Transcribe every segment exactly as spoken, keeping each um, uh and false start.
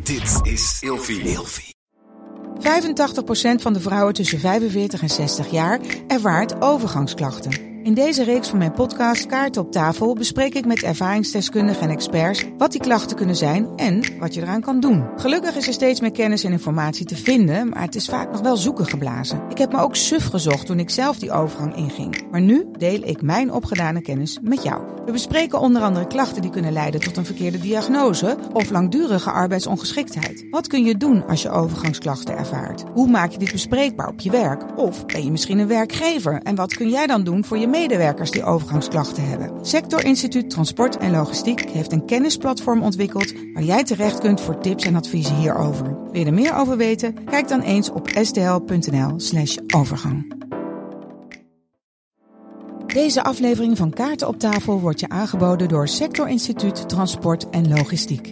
Dit is Ilfie. Ilfie. vijfentachtig procent van de vrouwen tussen vijfenveertig en zestig jaar ervaart overgangsklachten. In deze reeks van mijn podcast Kaarten op tafel bespreek ik met ervaringsdeskundigen en experts wat die klachten kunnen zijn en wat je eraan kan doen. Gelukkig is er steeds meer kennis en informatie te vinden, maar het is vaak nog wel zoeken geblazen. Ik heb me ook suf gezocht toen ik zelf die overgang inging. Maar nu deel ik mijn opgedane kennis met jou. We bespreken onder andere klachten die kunnen leiden tot een verkeerde diagnose of langdurige arbeidsongeschiktheid. Wat kun je doen als je overgangsklachten ervaart? Hoe maak je dit bespreekbaar op je werk? Of ben je misschien een werkgever? En wat kun jij dan doen voor je medewerkers die overgangsklachten hebben? Sector Instituut Transport en Logistiek heeft een kennisplatform ontwikkeld waar jij terecht kunt voor tips en adviezen hierover. Wil je er meer over weten? Kijk dan eens op sdl.nl slash overgang. Deze aflevering van Kaarten op tafel wordt je aangeboden door Sector Instituut Transport en Logistiek.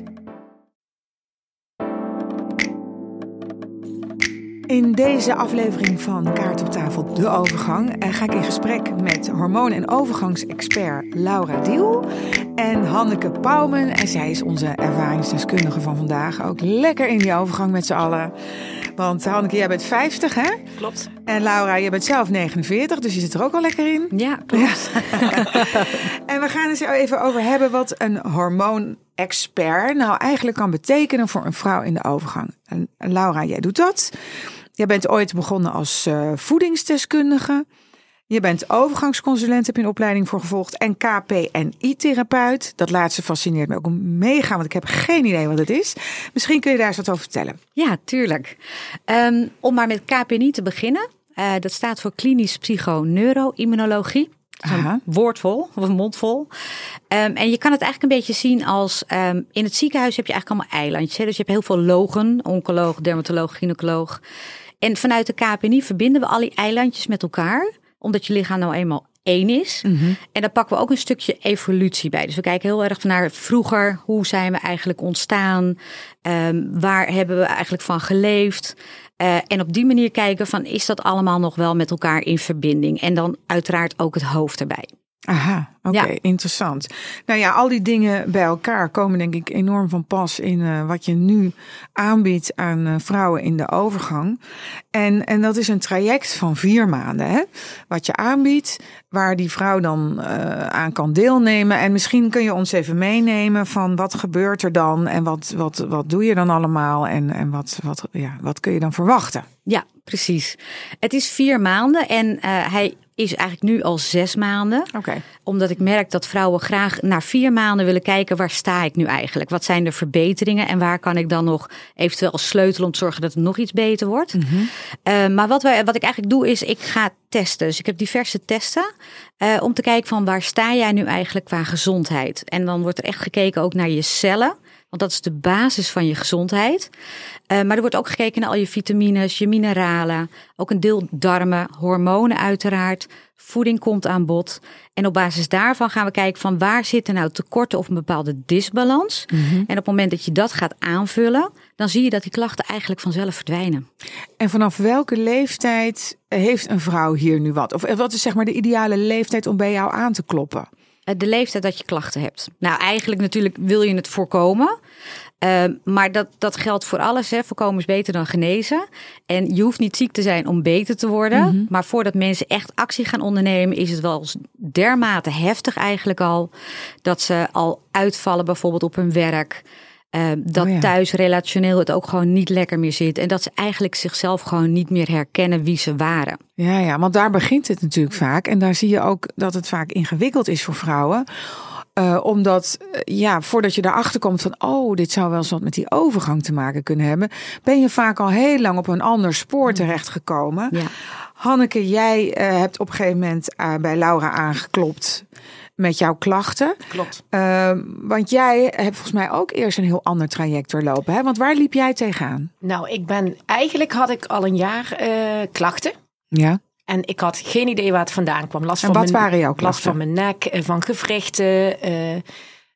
In deze aflevering van Kaarten op tafel, de overgang, ga ik in gesprek met hormoon- en overgangsexpert Laura Diel en Hanneke Pauwmen. En zij is onze ervaringsdeskundige van vandaag. Ook lekker in die overgang met z'n allen. Want Hanneke, jij bent vijftig, hè? Klopt. En Laura, jij bent zelf negenenveertig, dus je zit er ook al lekker in. Ja, klopt. Ja. En we gaan het er even over hebben wat een hormoonexpert nou eigenlijk kan betekenen voor een vrouw in de overgang. En Laura, jij doet dat. Jij bent ooit begonnen als uh, voedingsdeskundige. Je bent overgangsconsulent, heb je een opleiding voor gevolgd. En K P N I-therapeut. Dat laatste fascineert me ook mega, want ik heb geen idee wat het is. Misschien kun je daar eens wat over vertellen. Ja, tuurlijk. Um, om maar met K P N I te beginnen. Uh, dat staat voor klinisch psychoneuroimmunologie. Een woordvol, of een mondvol. Um, en je kan het eigenlijk een beetje zien als... Um, in het ziekenhuis heb je eigenlijk allemaal eilandjes. Hè? Dus je hebt heel veel logen, oncoloog, dermatoloog, gynaecoloog. En vanuit de K P N I verbinden we al die eilandjes met elkaar. Omdat je lichaam nou eenmaal één is. Mm-hmm. En daar pakken we ook een stukje evolutie bij. Dus we kijken heel erg naar vroeger. Hoe zijn we eigenlijk ontstaan? Um, waar hebben we eigenlijk van geleefd? Uh, en op die manier kijken van, is dat allemaal nog wel met elkaar in verbinding? En dan uiteraard ook het hoofd erbij. Aha, oké, okay, ja. Interessant. Nou ja, al die dingen bij elkaar komen denk ik enorm van pas in uh, wat je nu aanbiedt aan uh, vrouwen in de overgang. En, en dat is een traject van vier maanden, hè? Wat je aanbiedt, waar die vrouw dan uh, aan kan deelnemen. En misschien kun je ons even meenemen van wat gebeurt er dan en wat, wat, wat doe je dan allemaal en, en wat, wat, ja, wat kun je dan verwachten? Ja, precies. Het is vier maanden en uh, hij is eigenlijk nu al zes maanden. Okay. Omdat ik merk dat vrouwen graag na vier maanden willen kijken, waar sta ik nu eigenlijk? Wat zijn de verbeteringen en waar kan ik dan nog eventueel sleutelen om te zorgen dat het nog iets beter wordt? Mm-hmm. Uh, maar wat, wij, wat ik eigenlijk doe is, ik ga testen. Dus ik heb diverse testen uh, om te kijken van waar sta jij nu eigenlijk qua gezondheid? En dan wordt er echt gekeken ook naar je cellen. Want dat is de basis van je gezondheid. Uh, maar er wordt ook gekeken naar al je vitamines, je mineralen. Ook een deel darmen, hormonen uiteraard. Voeding komt aan bod. En op basis daarvan gaan we kijken van waar zitten nou tekorten of een bepaalde disbalans. Mm-hmm. En op het moment dat je dat gaat aanvullen, dan zie je dat die klachten eigenlijk vanzelf verdwijnen. En vanaf welke leeftijd heeft een vrouw hier nu wat? Of wat is zeg maar de ideale leeftijd om bij jou aan te kloppen? De leeftijd dat je klachten hebt. Nou, eigenlijk natuurlijk wil je het voorkomen. Uh, maar dat, dat geldt voor alles. Hè. Voorkomen is beter dan genezen. En je hoeft niet ziek te zijn om beter te worden. Mm-hmm. Maar voordat mensen echt actie gaan ondernemen, is het wel dermate heftig eigenlijk al. Dat ze al uitvallen bijvoorbeeld op hun werk. Uh, dat oh ja. thuis relationeel het ook gewoon niet lekker meer zit. En dat ze eigenlijk zichzelf gewoon niet meer herkennen wie ze waren. Ja, ja, want daar begint het natuurlijk vaak. En daar zie je ook dat het vaak ingewikkeld is voor vrouwen. Uh, omdat, uh, ja, voordat je erachter komt van, oh, dit zou wel eens wat met die overgang te maken kunnen hebben, ben je vaak al heel lang op een ander spoor terechtgekomen. Ja. Hanneke, jij uh, hebt op een gegeven moment uh, bij Laura aangeklopt met jouw klachten. Klopt. Uh, want jij hebt volgens mij ook eerst een heel ander traject doorlopen, hè? Want waar liep jij tegenaan? Nou, ik ben, eigenlijk had ik al een jaar uh, klachten. Ja. En ik had geen idee waar het vandaan kwam. Last en van wat mijn, waren jouw klachten? Last van mijn nek, van gewrichten. Uh, uh,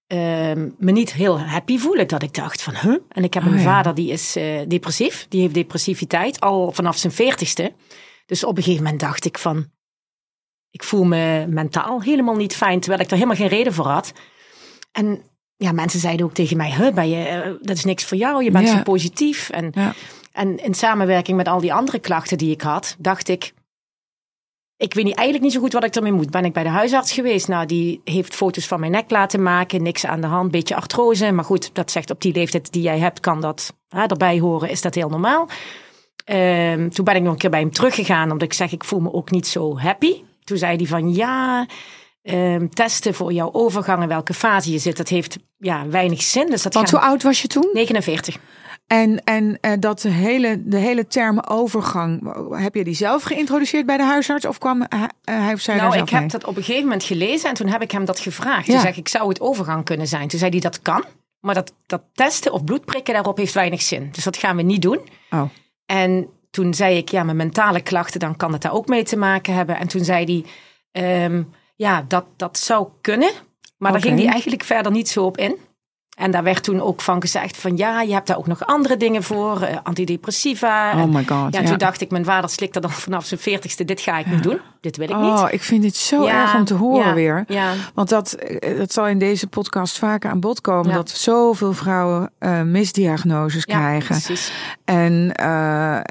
me niet heel happy voelen. Dat ik dacht van, huh? En ik heb oh, een ja. vader die is uh, depressief. Die heeft depressiviteit al vanaf zijn veertigste. Dus op een gegeven moment dacht ik van, ik voel me mentaal helemaal niet fijn. Terwijl ik daar helemaal geen reden voor had. En ja, mensen zeiden ook tegen mij, huh, ben je, uh, dat is niks voor jou, je bent Ja. zo positief. En, Ja. en in samenwerking met al die andere klachten die ik had, dacht ik, ik weet niet, eigenlijk niet zo goed wat ik ermee moet. Ben ik bij de huisarts geweest? Nou, die heeft foto's van mijn nek laten maken. Niks aan de hand, beetje artrose. Maar goed, dat zegt op die leeftijd die jij hebt, kan dat hè, erbij horen. Is dat heel normaal? Um, toen ben ik nog een keer bij hem teruggegaan. Omdat ik zeg, ik voel me ook niet zo happy. Toen zei hij van, ja, um, testen voor jouw overgang en welke fase je zit. Dat heeft ja, weinig zin. Dus dat Want gaan... hoe oud was je toen? negenenveertig. En, en uh, dat de hele, de hele term overgang, heb je die zelf geïntroduceerd bij de huisarts? Of kwam hij, hij of zij Nou, daar zelf ik heb mee? dat op een gegeven moment gelezen en toen heb ik hem dat gevraagd. Ja. Toen zeg ik, zou het overgang kunnen zijn? Toen zei hij, dat kan. Maar dat, dat testen of bloedprikken daarop heeft weinig zin. Dus dat gaan we niet doen. Oh. En toen zei ik, ja, mijn mentale klachten, dan kan het daar ook mee te maken hebben. En toen zei hij, um, ja, dat, dat zou kunnen. Maar daar Oké. ging hij eigenlijk verder niet zo op in. En daar werd toen ook van gezegd van ja, je hebt daar ook nog andere dingen voor, uh, antidepressiva. Oh en, my god. Ja, Ja. toen dacht ik, mijn vader slikt er dan vanaf zijn veertigste, dit ga ik niet doen. Dit wil ik niet. Oh, ik vind dit zo Ja, erg om te horen ja, weer. Ja. Want dat, dat zal in deze podcast vaker aan bod komen. Ja. Dat zoveel vrouwen uh, misdiagnoses Ja, krijgen. precies. En uh,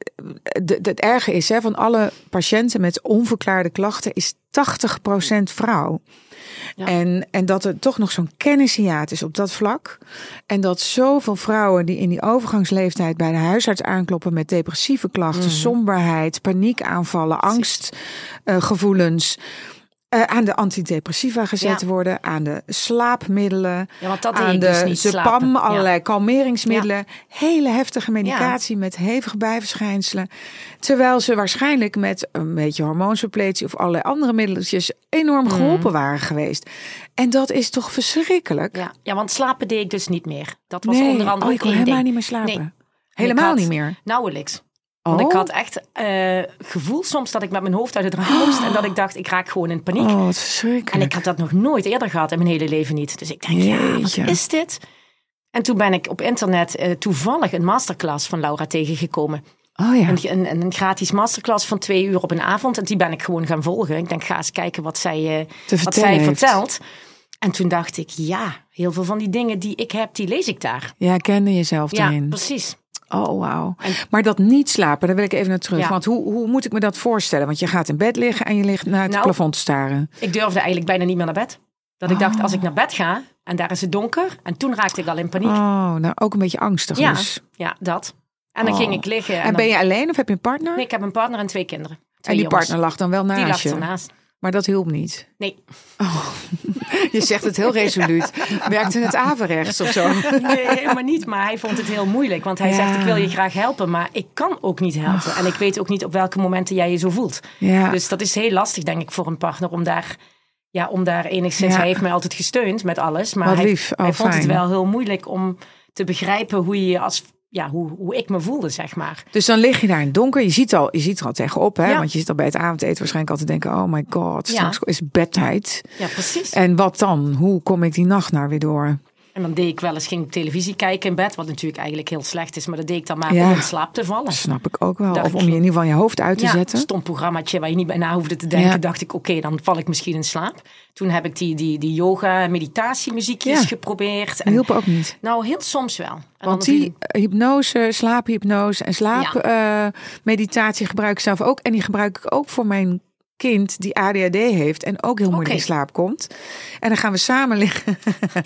het erge is, hè, van alle patiënten met onverklaarde klachten is tachtig procent vrouw. Ja. En, en dat er toch nog zo'n kennishiaat is op dat vlak. En dat zoveel vrouwen die in die overgangsleeftijd bij de huisarts aankloppen met depressieve klachten, mm. somberheid, paniekaanvallen, angstgevoelens. Uh, Uh, aan de antidepressiva gezet ja. worden, aan de slaapmiddelen, ja, want dat aan de dus Zepam, allerlei ja. kalmeringsmiddelen. Ja. Hele heftige medicatie ja. met hevige bijverschijnselen. Terwijl ze waarschijnlijk met een beetje hormoonsuppletie of allerlei andere middeltjes enorm geholpen mm. waren geweest. En dat is toch verschrikkelijk? Ja, ja, want slapen deed ik dus niet meer. Dat was nee. onder andere oh, ik kon helemaal ding. niet meer slapen. Nee. Helemaal niet meer? Nauwelijks. Want oh. ik had echt uh, gevoel soms dat ik met mijn hoofd uit het raam moest. Oh. En dat ik dacht, ik raak gewoon in paniek. Oh, wat verschrikkelijk. En ik had dat nog nooit eerder gehad in mijn hele leven niet. Dus ik denk, Jeetje. ja, wat is dit? En toen ben ik op internet uh, toevallig een masterclass van Laura tegengekomen. Oh ja. Een, een, een gratis masterclass van twee uur op een avond. En die ben ik gewoon gaan volgen. Ik denk, ga eens kijken wat zij, uh, wat zij vertelt. En toen dacht ik, ja, heel veel van die dingen die ik heb, die lees ik daar. Ja, kende jezelf erin. Ja, precies. Oh, wauw. Maar dat niet slapen, daar wil ik even naar terug. Ja. Want hoe, hoe moet ik me dat voorstellen? Want je gaat in bed liggen en je ligt naar het nou, plafond te staren. Ik durfde eigenlijk bijna niet meer naar bed. Dat ik oh. dacht, als ik naar bed ga en daar is het donker. En toen raakte ik al in paniek. Oh, nou ook een beetje angstig ja, dus. Ja, dat. En dan oh. ging ik liggen. En, en ben dan... je alleen of heb je een partner? Nee, ik heb een partner en twee kinderen. Twee en die jongens. partner lag dan wel naast die lag je? ernaast. Maar dat hielp niet? Nee. Oh. Je zegt het heel resoluut. Werkte het averechts of zo? Nee, helemaal niet. Maar hij vond het heel moeilijk. Want hij ja. zegt, ik wil je graag helpen. Maar ik kan ook niet helpen. Oh. En ik weet ook niet op welke momenten jij je zo voelt. Ja. Dus dat is heel lastig, denk ik, voor een partner. Om daar, ja, om daar enigszins... Ja. Hij heeft mij altijd gesteund met alles. Maar Wat hij, lief. Oh, hij vond fijn. het wel heel moeilijk om te begrijpen hoe je je als... Ja, hoe, hoe ik me voelde, zeg maar. Dus dan lig je daar in het donker. Je ziet, al, je ziet er al tegenop, hè? Ja. Want je zit al bij het avondeten waarschijnlijk altijd te denken... oh my god, straks ja. is bedtijd. Ja, precies. En wat dan? Hoe kom ik die nacht nou weer door? En dan deed ik wel eens, ging ik televisie kijken in bed... wat natuurlijk eigenlijk heel slecht is... maar dat deed ik dan maar ja. om in slaap te vallen. Dat snap ik ook wel. Dacht of om je in ieder geval je hoofd uit te ja, zetten. Een stom programmaatje waar je niet bij na hoefde te denken... Ja. dacht ik, oké, okay, dan val ik misschien in slaap. Toen heb ik die, die, die yoga, meditatiemuziekjes ja. geprobeerd. Dat hielp ook niet? Nou, heel soms wel. En Want die ik... hypnose, slaaphypnose en slaapmeditatie ja. uh, gebruik ik zelf ook. En die gebruik ik ook voor mijn kind die A D H D heeft en ook heel moeilijk okay. in slaap komt. En dan gaan we samen liggen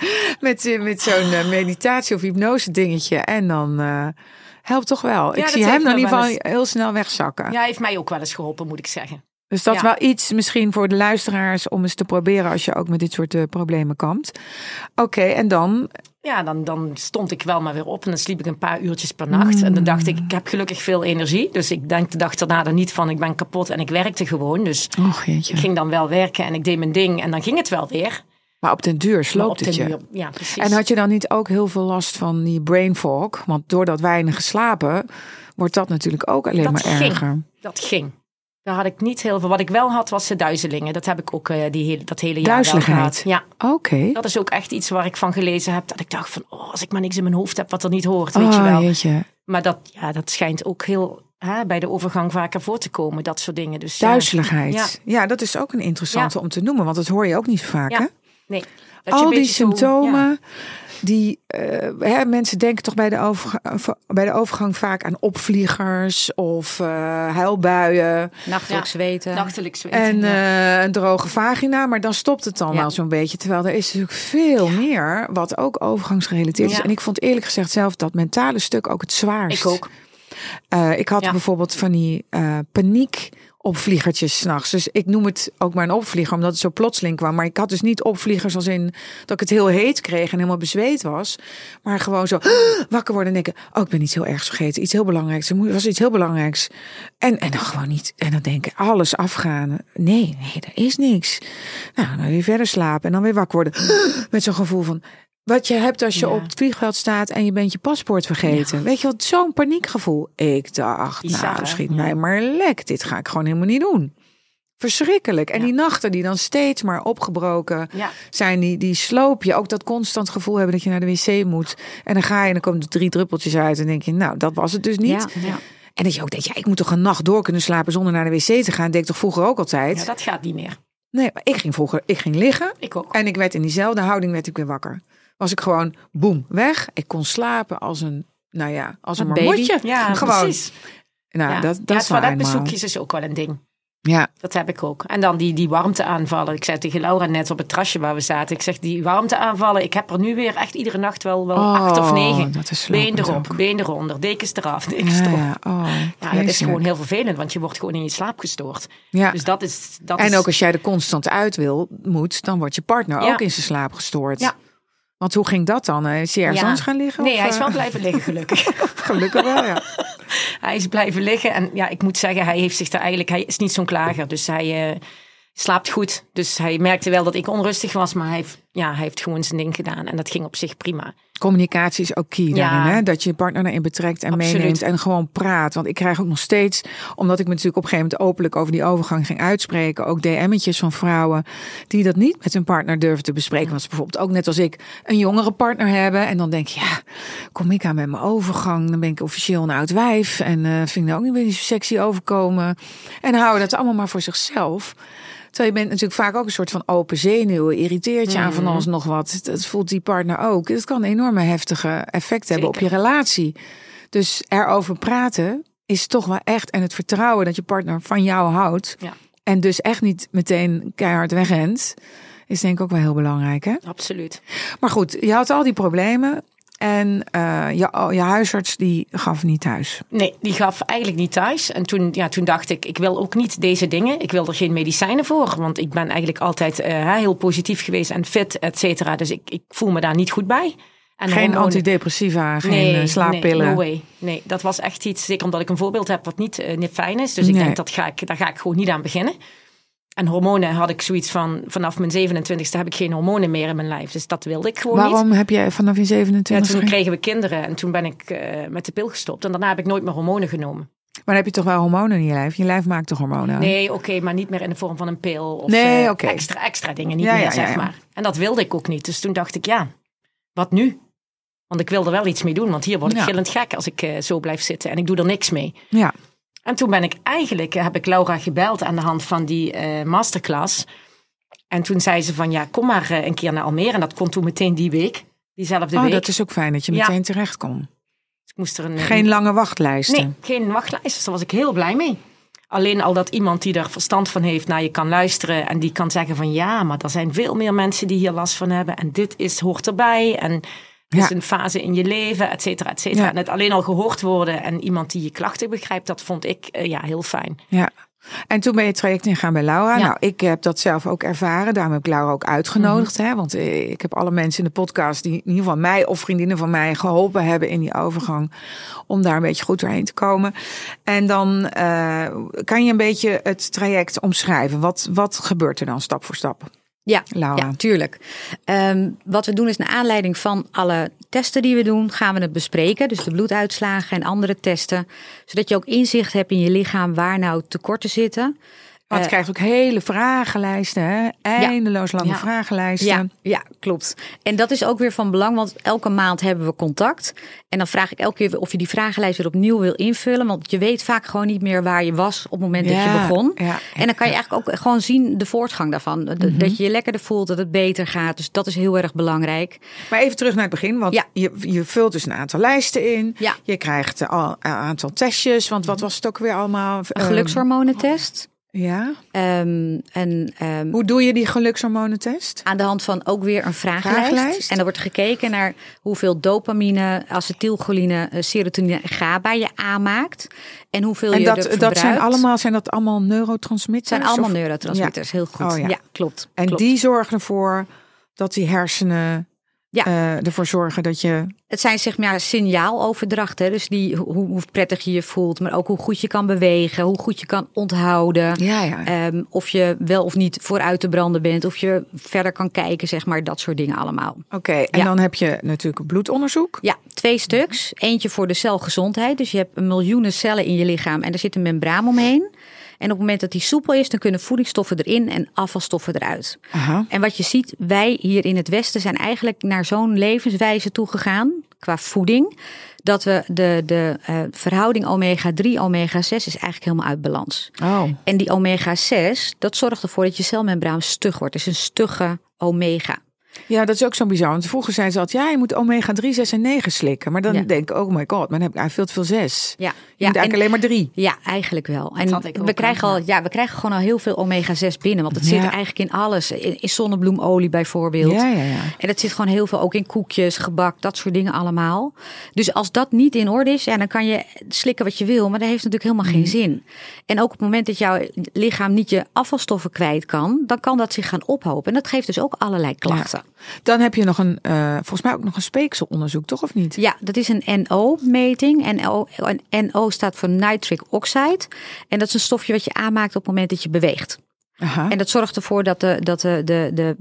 met, met zo'n uh, meditatie of hypnose dingetje. En dan uh, helpt toch wel. Ja, ik zie hem dan in ieder geval heel snel wegzakken. Ja, hij heeft mij ook wel eens geholpen, moet ik zeggen. Dus dat is ja. wel iets misschien voor de luisteraars om eens te proberen als je ook met dit soort uh, problemen kampt. Oké, okay, en dan... Ja, dan, dan stond ik wel maar weer op en dan sliep ik een paar uurtjes per nacht. Mm. En dan dacht ik, ik heb gelukkig veel energie. Dus ik denk de dag daarna er niet van, ik ben kapot en ik werkte gewoon. Dus Och, jeetje. Ik ging dan wel werken en ik deed mijn ding en dan ging het wel weer. Maar op den duur sloopt het je. Duur, ja, precies. En had je dan niet ook heel veel last van die brain fog? Want door dat weinig geslapen wordt dat natuurlijk ook alleen dat maar ging. erger. Dat ging. Daar had ik niet heel veel. Wat ik wel had, was de duizelingen. Dat heb ik ook uh, die hele, dat hele jaar Duizeligheid. wel gehad. Ja. Oké. Okay. Dat is ook echt iets waar ik van gelezen heb. Dat ik dacht van, oh, als ik maar niks in mijn hoofd heb wat er niet hoort, weet oh, je wel. Jeetje. Maar dat, ja, dat schijnt ook heel hè, bij de overgang vaker voor te komen. Dat soort dingen. Dus, Duizeligheid. Ja, ja dat is ook een interessante ja. om te noemen. Want dat hoor je ook niet zo vaak, ja. hè? Nee. Dat je Al een die beetje zo- symptomen, ja. die uh, hè, mensen denken toch bij de, overgang, bij de overgang vaak aan opvliegers of uh, huilbuien. Nachtelijk Ja. zweten. Nachtelijk zweten. En ja. uh, een droge vagina, maar dan stopt het dan Ja. wel zo'n beetje. Terwijl er is natuurlijk veel Ja. meer wat ook overgangsgerelateerd is. Ja. En ik vond eerlijk gezegd zelf dat mentale stuk ook het zwaarst. Ik ook. Uh, ik had Ja. bijvoorbeeld van die uh, paniek opvliegertjes 's nachts. Dus ik noem het ook maar een opvlieger, omdat het zo plotseling kwam. Maar ik had dus niet opvliegers als in dat ik het heel heet kreeg en helemaal bezweet was. Maar gewoon zo wakker worden en denken, oh, ik ben iets heel ergs vergeten. Iets heel belangrijks. Er was iets heel belangrijks. En, en dan gewoon niet. En dan denken, alles afgaan. Nee, nee, er is niks. Nou, dan weer verder slapen en dan weer wakker worden. Met zo'n gevoel van, wat je hebt als je Ja. op het vliegveld staat en je bent je paspoort vergeten. Ja. Weet je wat, zo'n paniekgevoel. Ik dacht, Bizar, nou, hè? schiet Ja. mij maar lek. Dit ga ik gewoon helemaal niet doen. Verschrikkelijk. En Ja. die nachten die dan steeds maar opgebroken Ja. zijn, die, die sloop je. Ook dat constant gevoel hebben dat je naar de wc moet. En dan ga je en dan komen er drie druppeltjes uit. En denk je, nou, dat was het dus niet. Ja, ja. En dat je ook denkt, ja, ik moet toch een nacht door kunnen slapen zonder naar de wc te gaan. Deed ik toch vroeger ook altijd. Ja, dat gaat niet meer. Nee, maar ik ging vroeger, ik ging liggen. Ik ook. En ik werd in diezelfde houding werd ik weer wakker. Was ik gewoon, boem, weg. Ik kon slapen als een, nou ja, als een, Een baby. marmotje. Ja, gewoon. precies. Nou, ja. dat, dat ja, is waar eenmaal. toiletbezoekjes is ook wel een ding. Ja, Dat heb ik ook. En dan die, die warmteaanvallen. Ik zei tegen Laura net op het terrasje waar we zaten. Ik zeg, die warmteaanvallen. Ik heb er nu weer echt iedere nacht wel, wel Oh, acht of negen. dat is Been slopend erop, ook. been eronder, dekens eraf, dekens ja, erop. ja. Oh, Ja, dat is vreselijk. gewoon heel vervelend. Want je wordt gewoon in je slaap gestoord. Ja. Dus dat is... Dat En is, ook als jij er constant uit wil, moet, dan wordt je partner Ja. ook in zijn slaap gestoord. Ja. Want hoe ging dat dan? Is hij ergens Ja. anders gaan liggen? Nee, of, hij is uh, wel blijven liggen, gelukkig. Gelukkig wel, ja. Hij is blijven liggen. En ja, ik moet zeggen, hij heeft zich daar eigenlijk... Hij is niet zo'n klager. Dus hij uh, slaapt goed. Dus hij merkte wel dat ik onrustig was. Maar hij heeft, ja, hij heeft gewoon zijn ding gedaan. En dat ging op zich prima. Communicatie is ook key Ja. daarin. Hè? Dat je je partner erin betrekt en Absoluut. meeneemt en gewoon praat. Want ik krijg ook nog steeds, omdat ik me natuurlijk op een gegeven moment openlijk over die overgang ging uitspreken, ook D M'tjes van vrouwen die dat niet met hun partner durven te bespreken. Want ze bijvoorbeeld ook net als ik een jongere partner hebben. En dan denk je, ja, kom ik aan met mijn overgang. Dan ben ik officieel een oud wijf. En uh, vind ik nou ook niet meer zo sexy overkomen. En dan houden dat allemaal maar voor zichzelf. Terwijl je bent natuurlijk vaak ook een soort van open zenuw. Irriteert je aan van alles nog wat. Dat voelt die partner ook. Het kan een enorme heftige effect hebben op je relatie. Dus erover praten is toch wel echt. En het vertrouwen dat je partner van jou houdt. Ja. En dus echt niet meteen keihard wegrent. Is denk ik ook wel heel belangrijk, hè? Absoluut. Maar goed, je had al die problemen. En uh, je, je huisarts die gaf niet thuis. Nee, die gaf eigenlijk niet thuis. En toen, ja, toen dacht ik, ik wil ook niet deze dingen. Ik wil er geen medicijnen voor. Want ik ben eigenlijk altijd uh, heel positief geweest en fit, et cetera. Dus ik, ik voel me daar niet goed bij. En geen hormonen... antidepressiva, geen nee, slaappillen. Nee, no way. Nee, dat was echt iets, zeker omdat ik een voorbeeld heb wat niet, uh, niet fijn is. Dus ik Nee. denk, dat ga ik, daar ga ik gewoon niet aan beginnen. En hormonen had ik zoiets van, vanaf mijn zevenentwintigste heb ik geen hormonen meer in mijn lijf. Dus dat wilde ik gewoon niet. Waarom heb je vanaf je Ja, zevenentwintigste? toen kregen we kinderen en toen ben ik uh, met de pil gestopt. En daarna heb ik nooit meer hormonen genomen. Maar dan heb je toch wel hormonen in je lijf? Je lijf maakt toch hormonen aan? Nee, oké, okay, maar niet meer in de vorm van een pil. Of nee, uh, okay. extra, extra dingen, niet ja, meer, ja, zeg ja, ja. maar. En dat wilde ik ook niet. Dus toen dacht ik, ja, wat nu? Want ik wil er wel iets mee doen. Want hier word ik ja. gillend gek als ik uh, zo blijf zitten. En ik doe er niks mee. Ja. En toen ben ik eigenlijk, heb ik Laura gebeld aan de hand van die uh, masterclass. En toen zei ze van, ja, kom maar uh, een keer naar Almere. En dat kon toen meteen die week, diezelfde oh, week. dat is ook fijn dat je meteen ja. terecht kon. Ik moest er een, geen lange wachtlijsten. Nee, geen wachtlijst. Dus daar was ik heel blij mee. Alleen al dat iemand die er verstand van heeft naar je kan luisteren. En die kan zeggen van, ja, maar er zijn veel meer mensen die hier last van hebben. En dit is, hoort erbij. En het ja. is een fase in je leven, et cetera, et cetera. Ja. En het alleen al gehoord worden en iemand die je klachten begrijpt, dat vond ik uh, ja, heel fijn. Ja. En toen ben je het traject ingegaan bij Laura. Ja. Nou, ik heb dat zelf ook ervaren. Daarom heb ik Laura ook uitgenodigd. Mm-hmm. Hè? Want ik heb alle mensen in de podcast die in ieder geval mij of vriendinnen van mij geholpen hebben in die overgang. Om daar een beetje goed doorheen te komen. En dan uh, kan je een beetje het traject omschrijven. Wat, wat gebeurt er dan stap voor stap? Ja, Laura. ja, tuurlijk. Um, wat we doen is naar aanleiding van alle testen die we doen, gaan we het bespreken. Dus de bloeduitslagen en andere testen. Zodat je ook inzicht hebt in je lichaam waar nou tekorten zitten. Maar het Uh, krijgt ook hele vragenlijsten, hè? Eindeloos lange Ja. vragenlijsten. Ja, ja, klopt. En dat is ook weer van belang, want elke maand hebben we contact. En dan vraag ik elke keer of je die vragenlijst weer opnieuw wil invullen. Want je weet vaak gewoon niet meer waar je was op het moment dat Ja, je begon. ja, ja, en dan kan je eigenlijk ook gewoon zien de voortgang daarvan. Dat, Mm-hmm. dat je je lekkerder voelt, dat het beter gaat. Dus dat is heel erg belangrijk. Maar even terug naar het begin, want Ja. je, je vult dus een aantal lijsten in. Ja. Je krijgt al een aantal testjes, want wat was het ook weer allemaal? Een Ehm, gelukshormonentest. Ja. Um, en, um, Hoe doe je die gelukshormonentest? aan de hand van ook weer een vragenlijst. Vragenlijst. En dan wordt gekeken naar hoeveel dopamine, acetylcholine, eh, serotonine en GABA je aanmaakt. En hoeveel En je dat, er dat zijn verbruikt. allemaal, zijn dat allemaal neurotransmitters? Het zijn allemaal Of- neurotransmitters, heel goed. Oh, ja. ja. klopt. En klopt. die zorgen ervoor dat die hersenen Ja. eh, ervoor zorgen dat je... Het zijn zeg maar signaaloverdracht. Hè? Dus die, hoe, hoe prettig je je voelt, maar ook hoe goed je kan bewegen, hoe goed je kan onthouden. Ja, ja. Um, of je wel of niet vooruit te branden bent, of je verder kan kijken, zeg maar, dat soort dingen allemaal. Oké, en Ja. dan heb je natuurlijk een bloedonderzoek. Ja, twee stuks. Eentje voor de celgezondheid. Dus je hebt een miljoenen cellen in je lichaam en er zit een membraan omheen. En op het moment dat die soepel is, dan kunnen voedingsstoffen erin en afvalstoffen eruit. Aha. En wat je ziet, wij hier in het Westen zijn eigenlijk naar zo'n levenswijze toegegaan, qua voeding, dat we de, de uh, verhouding omega drie, omega zes is eigenlijk helemaal uit balans. Oh. En die omega zes, dat zorgt ervoor dat je celmembraan stug wordt. Dus een stugge omega. Ja, dat is ook zo bizar. Want vroeger zeiden ze altijd, ja, je moet omega drie, zes en negen slikken. Maar dan Ja. denk ik, oh my god, maar dan heb ik eigenlijk veel te veel zes. Ja, Je ja, moet eigenlijk en- alleen maar drie. Ja, eigenlijk wel. En had ik ook we krijgen al, al, ja, we krijgen gewoon al heel veel omega zes binnen, want het Ja. zit eigenlijk in alles, in, in zonnebloemolie bijvoorbeeld. Ja, ja, ja. En het zit gewoon heel veel ook in koekjes, gebak, dat soort dingen allemaal. Dus als dat niet in orde is, ja, dan kan je slikken wat je wil, maar dat heeft natuurlijk helemaal geen zin. En ook op het moment dat jouw lichaam niet je afvalstoffen kwijt kan, dan kan dat zich gaan ophopen. En dat geeft dus ook allerlei klachten. Dan heb je nog een, uh, volgens mij ook nog een speekselonderzoek, toch of niet? Ja, dat is een N O-meting. N O, N O staat voor nitric oxide. En dat is een stofje wat je aanmaakt op het moment dat je beweegt. Aha. En dat zorgt ervoor dat de, dat de, de, de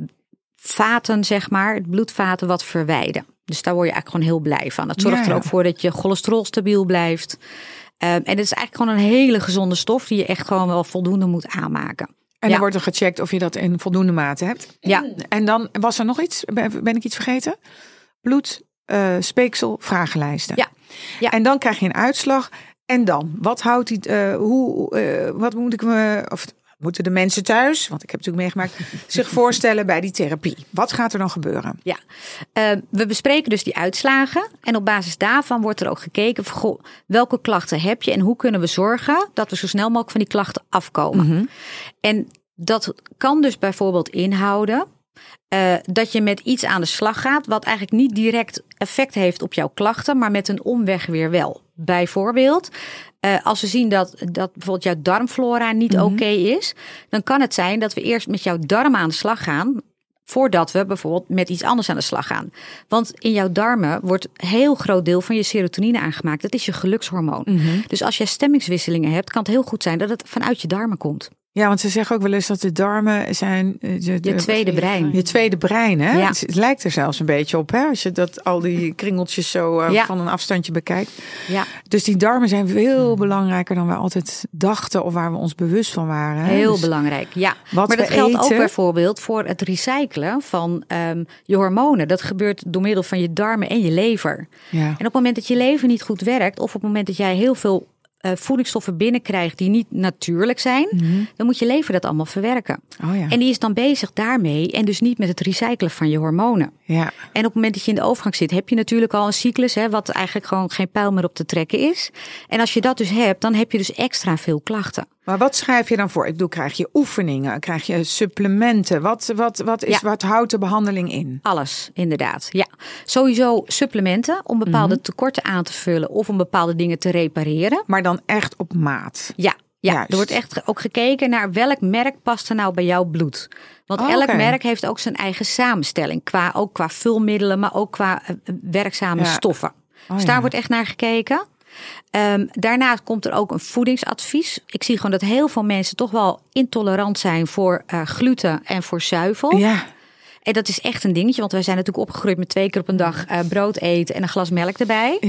vaten, zeg maar, het bloedvaten wat verwijden. Dus daar word je eigenlijk gewoon heel blij van. Dat zorgt Ja, er ja. ook voor dat je cholesterol stabiel blijft. Um, en het is eigenlijk gewoon een hele gezonde stof die je echt gewoon wel voldoende moet aanmaken. En Ja. dan wordt er gecheckt of je dat in voldoende mate hebt. Ja. En dan was er nog iets, ben ben ik iets vergeten? Bloed, uh, speeksel, vragenlijsten. Ja. Ja. En dan krijg je een uitslag. En dan, wat houdt die, uh, hoe, uh, wat moet ik me, of moeten de mensen thuis, want ik heb het natuurlijk meegemaakt, zich voorstellen bij die therapie? Wat gaat er dan gebeuren? Ja, uh, we bespreken dus die uitslagen. En op basis daarvan wordt er ook gekeken van, goh, welke klachten heb je en hoe kunnen we zorgen dat we zo snel mogelijk van die klachten afkomen. Mm-hmm. En dat kan dus bijvoorbeeld inhouden uh, dat je met iets aan de slag gaat wat eigenlijk niet direct effect heeft op jouw klachten, maar met een omweg weer wel. Bijvoorbeeld, uh, als we zien dat, dat bijvoorbeeld jouw darmflora niet mm-hmm. oké is, dan kan het zijn dat we eerst met jouw darm aan de slag gaan, voordat we bijvoorbeeld met iets anders aan de slag gaan. Want in jouw darmen wordt een heel groot deel van je serotonine aangemaakt. Dat is je gelukshormoon. Mm-hmm. Dus als jij stemmingswisselingen hebt, kan het heel goed zijn dat het vanuit je darmen komt. Ja, want ze zeggen ook wel eens dat de darmen zijn... De, je de, tweede brein. Je tweede brein, hè? Ja. Het, het lijkt er zelfs een beetje op, hè? Als je dat, al die kringeltjes zo uh, ja. van een afstandje bekijkt. Ja. Dus die darmen zijn veel belangrijker dan we altijd dachten of waar we ons bewust van waren. Hè? Heel dus belangrijk, ja. Wat maar dat we geldt eten, ook bijvoorbeeld voor het recyclen van um, je hormonen. Dat gebeurt door middel van je darmen en je lever. Ja. En op het moment dat je lever niet goed werkt, of op het moment dat jij heel veel Uh, voedingsstoffen binnenkrijgt die niet natuurlijk zijn, mm-hmm. dan moet je lever dat allemaal verwerken. Oh ja. En die is dan bezig daarmee en dus niet met het recyclen van je hormonen. Ja. En op het moment dat je in de overgang zit, heb je natuurlijk al een cyclus, hè, wat eigenlijk gewoon geen pijl meer op te trekken is. En als je dat dus hebt, dan heb je dus extra veel klachten. Maar wat schrijf je dan voor? Ik bedoel, krijg je oefeningen? Krijg je supplementen? Wat, wat, wat, is, ja. wat houdt de behandeling in? Alles, inderdaad. Ja. Sowieso supplementen om bepaalde mm-hmm. tekorten aan te vullen of om bepaalde dingen te repareren. Maar dan echt op maat? Ja. Ja, Juist. Er wordt echt ook gekeken naar welk merk past er nou bij jouw bloed. Want oh, elk okay. merk heeft ook zijn eigen samenstelling. Qua, ook qua vulmiddelen, maar ook qua uh, werkzame ja. stoffen. Oh, dus daar ja. wordt echt naar gekeken. Um, daarnaast komt er ook een voedingsadvies. Ik zie gewoon dat heel veel mensen toch wel intolerant zijn voor uh, gluten en voor zuivel. Ja. En dat is echt een dingetje, want wij zijn natuurlijk opgegroeid met twee keer op een dag uh, brood eten en een glas melk erbij. Ja.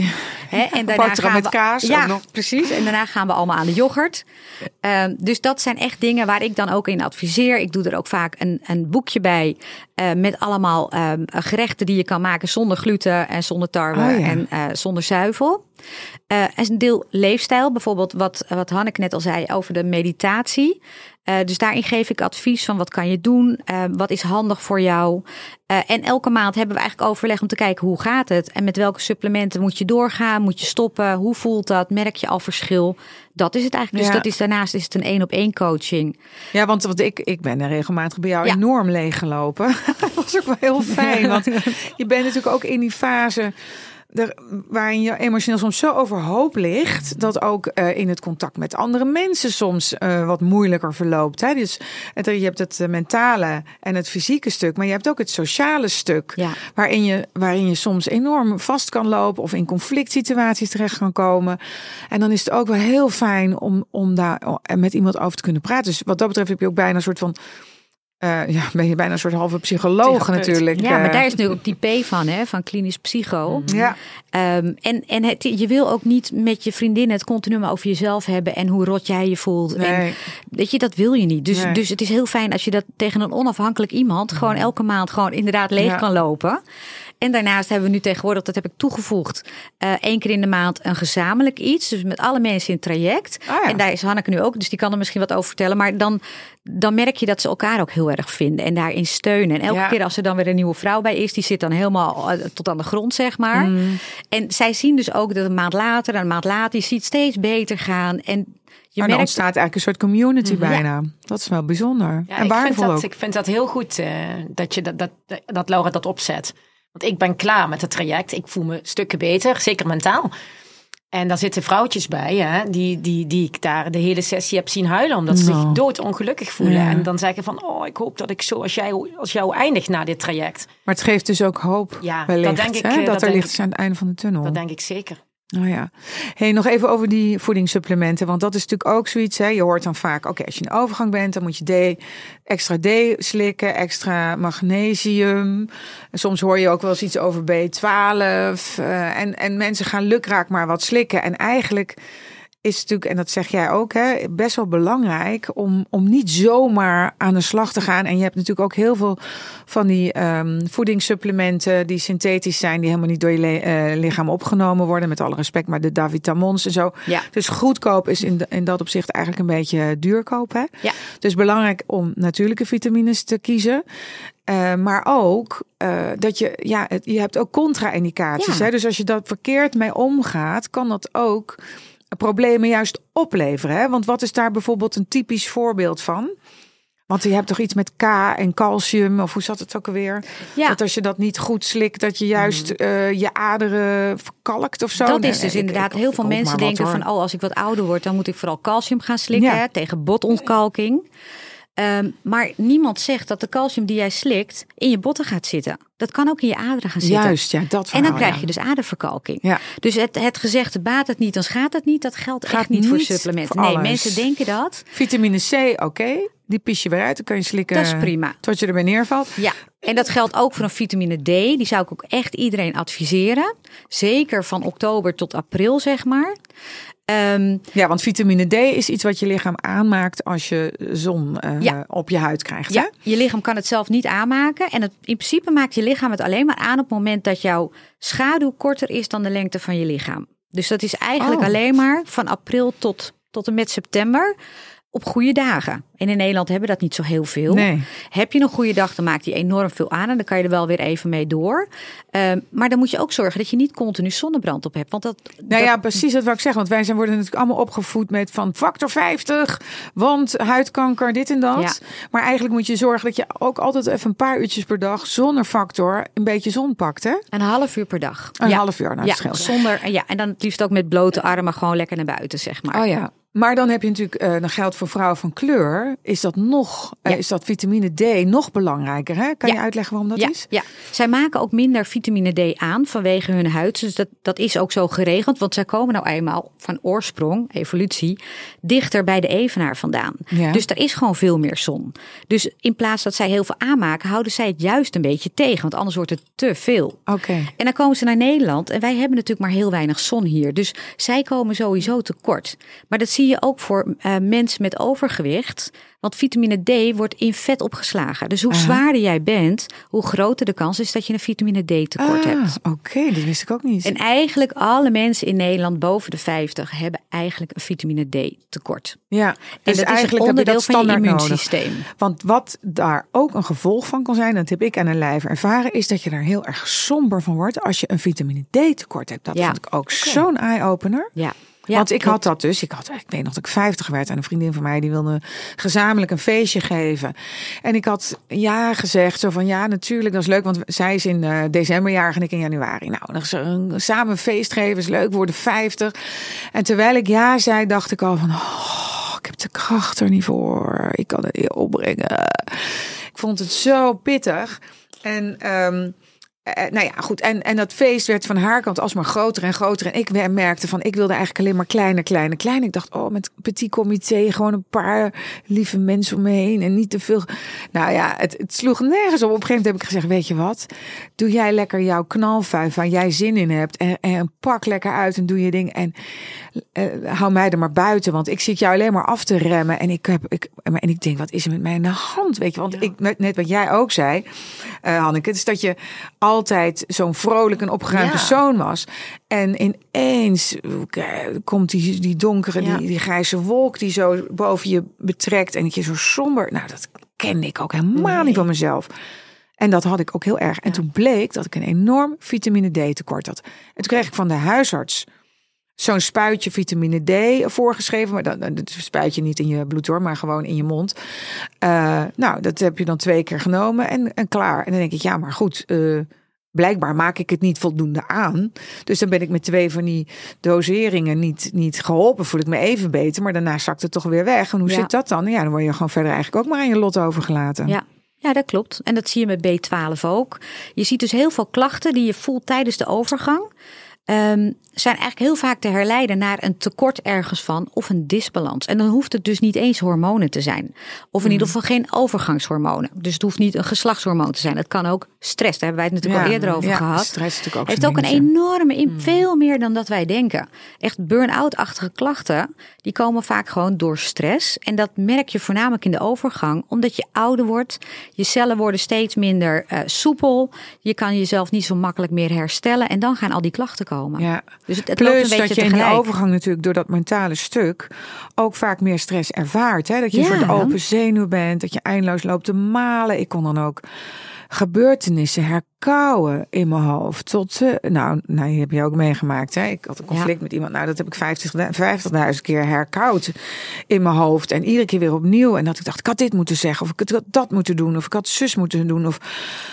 Hè? En daarna boterham gaan met we, kaas. Ja, ook nog. precies. En daarna gaan we allemaal aan de yoghurt. Uh, dus dat zijn echt dingen waar ik dan ook in adviseer. Ik doe er ook vaak een, een boekje bij uh, met allemaal um, gerechten die je kan maken zonder gluten en zonder tarwe oh, ja. en uh, zonder zuivel. Uh, en een deel leefstijl, bijvoorbeeld wat, wat Hanneke net al zei over de meditatie. Uh, dus daarin geef ik advies van wat kan je doen, uh, wat is handig voor jou. Uh, en elke maand hebben we eigenlijk overleg om te kijken hoe gaat het. En met welke supplementen moet je doorgaan, moet je stoppen, hoe voelt dat, merk je al verschil. Dat is het eigenlijk. Dus ja. dat is, daarnaast is het een één op één coaching. Ja, want, want ik, ik ben er regelmatig bij jou ja. enorm leeggelopen. Dat was ook wel heel fijn, want je bent natuurlijk ook in die fase Er, waarin je emotioneel soms zo overhoop ligt, dat ook uh, in het contact met andere mensen soms uh, wat moeilijker verloopt. Hè? Dus het, je hebt het mentale en het fysieke stuk, maar je hebt ook het sociale stuk, ja. waarin, je, waarin je soms enorm vast kan lopen of in conflict situaties terecht kan komen. En dan is het ook wel heel fijn om, om daar met iemand over te kunnen praten. Dus wat dat betreft heb je ook bijna een soort van Uh, ja, ben je bijna een soort halve psycholoog natuurlijk. Ja, maar daar is nu ook die P van, hè, van klinisch psycho. Ja. Um, en en het, je wil ook niet met je vriendinnen het continu maar over jezelf hebben en hoe rot jij je voelt. Nee. En, weet je, dat wil je niet. Dus, nee. dus het is heel fijn als je dat tegen een onafhankelijk iemand gewoon elke maand gewoon inderdaad leeg ja. kan lopen. En daarnaast hebben we nu tegenwoordig, dat heb ik toegevoegd, uh, één keer in de maand een gezamenlijk iets. Dus met alle mensen in het traject. Oh ja. En daar is Hanneke nu ook, dus die kan er misschien wat over vertellen. Maar dan, dan merk je dat ze elkaar ook heel erg vinden en daarin steunen. En elke ja. keer als er dan weer een nieuwe vrouw bij is, die zit dan helemaal uh, tot aan de grond, zeg maar. Mm. En zij zien dus ook dat een maand later, een maand later, je ziet steeds beter gaan. En je maar merkt, er ontstaat eigenlijk een soort community mm-hmm. bijna. Ja. Dat is wel bijzonder. Ja, en ik waardevol vind dat, ook. Ik vind dat heel goed uh, dat, je dat, dat, dat Laura dat opzet. Want ik ben klaar met het traject. Ik voel me stukken beter, zeker mentaal. En daar zitten vrouwtjes bij, hè, die, die, die ik daar de hele sessie heb zien huilen. Omdat ze no. zich doodongelukkig voelen. Ja. En dan zeggen van, oh, ik hoop dat ik zo als, jij, als jou eindig na dit traject. Maar het geeft dus ook hoop, ja, wellicht, dat denk ik, hè? Dat, dat er denk licht is aan het einde van de tunnel. Dat denk ik zeker. Oh ja. Hey, nog even over die voedingssupplementen. Want dat is natuurlijk ook zoiets. Hè? Je hoort dan vaak, oké, okay, als je in overgang bent, dan moet je D, extra D slikken, extra magnesium. En soms hoor je ook wel eens iets over B twaalf. Uh, en, en mensen gaan lukraak maar wat slikken. En eigenlijk is het natuurlijk, en dat zeg jij ook, hè, best wel belangrijk om, om niet zomaar aan de slag te gaan. En je hebt natuurlijk ook heel veel van die um, voedingssupplementen die synthetisch zijn, die helemaal niet door je le- uh, lichaam opgenomen worden. Met alle respect, maar de Davitamons en zo. Ja. Dus goedkoop is in, de, in dat opzicht eigenlijk een beetje duurkoop. Hè? Ja. Dus belangrijk om natuurlijke vitamines te kiezen. Uh, maar ook uh, dat je, ja, het, je hebt ook contra-indicaties. Ja. Hè? Dus als je dat verkeerd mee omgaat, kan dat ook problemen juist opleveren. Hè? Want wat is daar bijvoorbeeld een typisch voorbeeld van? Want je hebt toch iets met K en calcium, of hoe zat het ook alweer? Ja. Dat als je dat niet goed slikt, dat je juist uh, je aderen verkalkt of zo. Dat nee, is dus ik, inderdaad, ik, heel ik veel hoop mensen maar wat, denken hoor. van, oh, als ik wat ouder word, dan moet ik vooral calcium gaan slikken, Ja. hè, tegen botontkalking. Um, maar niemand zegt dat de calcium die jij slikt in je botten gaat zitten. Dat kan ook in je aderen gaan zitten. Juist, ja, dat verhaal, En dan krijg ja. je dus aderverkalking. Ja. Dus het, het gezegde baat het niet, dan schaadt het niet. Dat geldt Gaat echt niet voor niet supplementen. voor nee, alles. mensen denken dat. Vitamine C, oké. Okay. Die pis je weer uit. Dan kan je slikken. Dat is prima. Tot je erbij neervalt. Ja, en dat geldt ook voor een vitamine D. Die zou ik ook echt iedereen adviseren. Zeker van oktober tot april, zeg maar. Um, ja, want vitamine D is iets wat je lichaam aanmaakt als je zon uh, ja. op je huid krijgt. Ja, hè? je lichaam kan het zelf niet aanmaken. En het, in principe maakt je lichaam het alleen maar aan op het moment dat jouw schaduw korter is dan de lengte van je lichaam. Dus dat is eigenlijk oh. alleen maar van april tot, tot en met september op goede dagen. En in Nederland hebben we dat niet zo heel veel. Nee. Heb je een goede dag, dan maakt die enorm veel aan. En dan kan je er wel weer even mee door. Um, maar dan moet je ook zorgen dat je niet continu zonnebrand op hebt. Want dat, Nou dat... ja, precies dat wil ik zeggen. Want wij zijn worden natuurlijk allemaal opgevoed met van factor vijftig. Want huidkanker, dit en dat. Ja. Maar eigenlijk moet je zorgen dat je ook altijd even een paar uurtjes per dag zonder factor een beetje zon pakt. Hè? Een half uur per dag. Een ja. half uur, nou ja, het scheelt. zonder, ja, en dan het liefst ook met blote armen gewoon lekker naar buiten, zeg maar. Oh ja. Maar dan heb je natuurlijk, uh, dan geldt voor vrouwen van kleur, is dat nog, ja. uh, is dat vitamine D nog belangrijker. Hè? Kan ja. je uitleggen waarom dat ja. is? Ja, zij maken ook minder vitamine D aan vanwege hun huid. Dus dat, dat is ook zo geregeld, want zij komen nou eenmaal van oorsprong, evolutie, dichter bij de evenaar vandaan. Ja. Dus er is gewoon veel meer zon. Dus in plaats dat zij heel veel aanmaken, houden zij het juist een beetje tegen, want anders wordt het te veel. Okay. En dan komen ze naar Nederland en wij hebben natuurlijk maar heel weinig zon hier. Dus zij komen sowieso tekort. Maar dat zie je ook voor uh, mensen met overgewicht. Want vitamine D wordt in vet opgeslagen. Dus hoe uh-huh. zwaarder jij bent, hoe groter de kans is dat je een vitamine D tekort ah, hebt. Oké, okay, dat wist ik ook niet. En eigenlijk alle mensen in Nederland boven de vijftig hebben eigenlijk een vitamine D tekort. Ja, en dus dat eigenlijk is een onderdeel heb je dat van je standaard immuunsysteem. Nodig. Want wat daar ook een gevolg van kan zijn, dat heb ik aan een lijf ervaren, is dat je er heel erg somber van wordt als je een vitamine D tekort hebt. Dat ja. vond ik ook okay. zo'n eye-opener. Ja. Ja, Want ik klopt. had dat dus. Ik had, ik weet nog dat ik vijftig werd en een vriendin van mij die wilde gezamenlijk een feestje geven. En ik had ja gezegd, zo van ja, natuurlijk, dat is leuk, want zij is in uh, decemberjarig en ik in januari. Nou, dan is er een, samen een feest geven, is leuk, worden vijftig. En terwijl ik ja zei, dacht ik al van, oh, ik heb de kracht er niet voor. Ik kan het niet opbrengen. Ik vond het zo pittig. En um, Uh, nou ja, goed. En, en dat feest werd van haar kant alsmaar groter en groter. En ik merkte van, ik wilde eigenlijk alleen maar kleiner, kleiner, kleiner. Ik dacht, oh, met petit comité, gewoon een paar lieve mensen om me heen. En niet te veel. Nou ja, het, het sloeg nergens op. Op een gegeven moment heb ik gezegd, weet je wat? Doe jij lekker jouw knalfuif waar jij zin in hebt. En, en pak lekker uit en doe je ding. En uh, hou mij er maar buiten. Want ik zit jou alleen maar af te remmen. En ik, heb, ik, en ik denk, wat is er met mij aan de hand? Weet je, want ja. ik, net wat jij ook zei, uh, Hanneke, is dat je altijd zo'n vrolijk en opgeruimd ja. persoon was. En ineens komt die, die donkere, ja. die, die grijze wolk die zo boven je betrekt. En dat je zo somber. Nou, dat kende ik ook helemaal nee. niet van mezelf. En dat had ik ook heel erg. En ja. toen bleek dat ik een enorm vitamine D tekort had. En toen kreeg ik van de huisarts zo'n spuitje vitamine D voorgeschreven. Maar dat, dat spuit je niet in je bloed hoor, maar gewoon in je mond. Uh, nou, dat heb je dan twee keer genomen en, en klaar. En dan denk ik, ja, maar goed, uh, blijkbaar maak ik het niet voldoende aan. Dus dan ben ik met twee van die doseringen niet, niet geholpen. Voel ik me even beter, maar daarna zakt het toch weer weg. En hoe ja. zit dat dan? Ja, dan word je gewoon verder eigenlijk ook maar aan je lot overgelaten. Ja. Ja, dat klopt. En dat zie je met B twaalf ook. Je ziet dus heel veel klachten die je voelt tijdens de overgang. Um, zijn eigenlijk heel vaak te herleiden naar een tekort ergens van of een disbalans. En dan hoeft het dus niet eens hormonen te zijn. Of in mm. ieder geval geen overgangshormonen. Dus het hoeft niet een geslachtshormoon te zijn. Het kan ook stress. Daar hebben wij het natuurlijk ja, al eerder over ja, gehad. Stress is natuurlijk ook heeft ook een enorme, in, mm. veel meer dan dat wij denken. Echt burn-out-achtige klachten, die komen vaak gewoon door stress. En dat merk je voornamelijk in de overgang. Omdat je ouder wordt. Je cellen worden steeds minder uh, soepel. Je kan jezelf niet zo makkelijk meer herstellen. En dan gaan al die klachten komen. Ja. Dus het, het Plus loopt een beetje dat je tegelijk. In de overgang natuurlijk door dat mentale stuk ook vaak meer stress ervaart. Hè? Dat je ja. een soort open zenuw bent. Dat je eindeloos loopt te malen. Ik kon dan ook gebeurtenissen herkauwen in mijn hoofd. Tot, uh, nou, nou, die heb je ook meegemaakt. Hè? Ik had een conflict ja. met iemand. Nou, dat heb ik vijftigduizend keer herkauwd in mijn hoofd. En iedere keer weer opnieuw. En dat ik dacht, ik had dit moeten zeggen. Of ik had dat moeten doen. Of ik had zus moeten doen. Of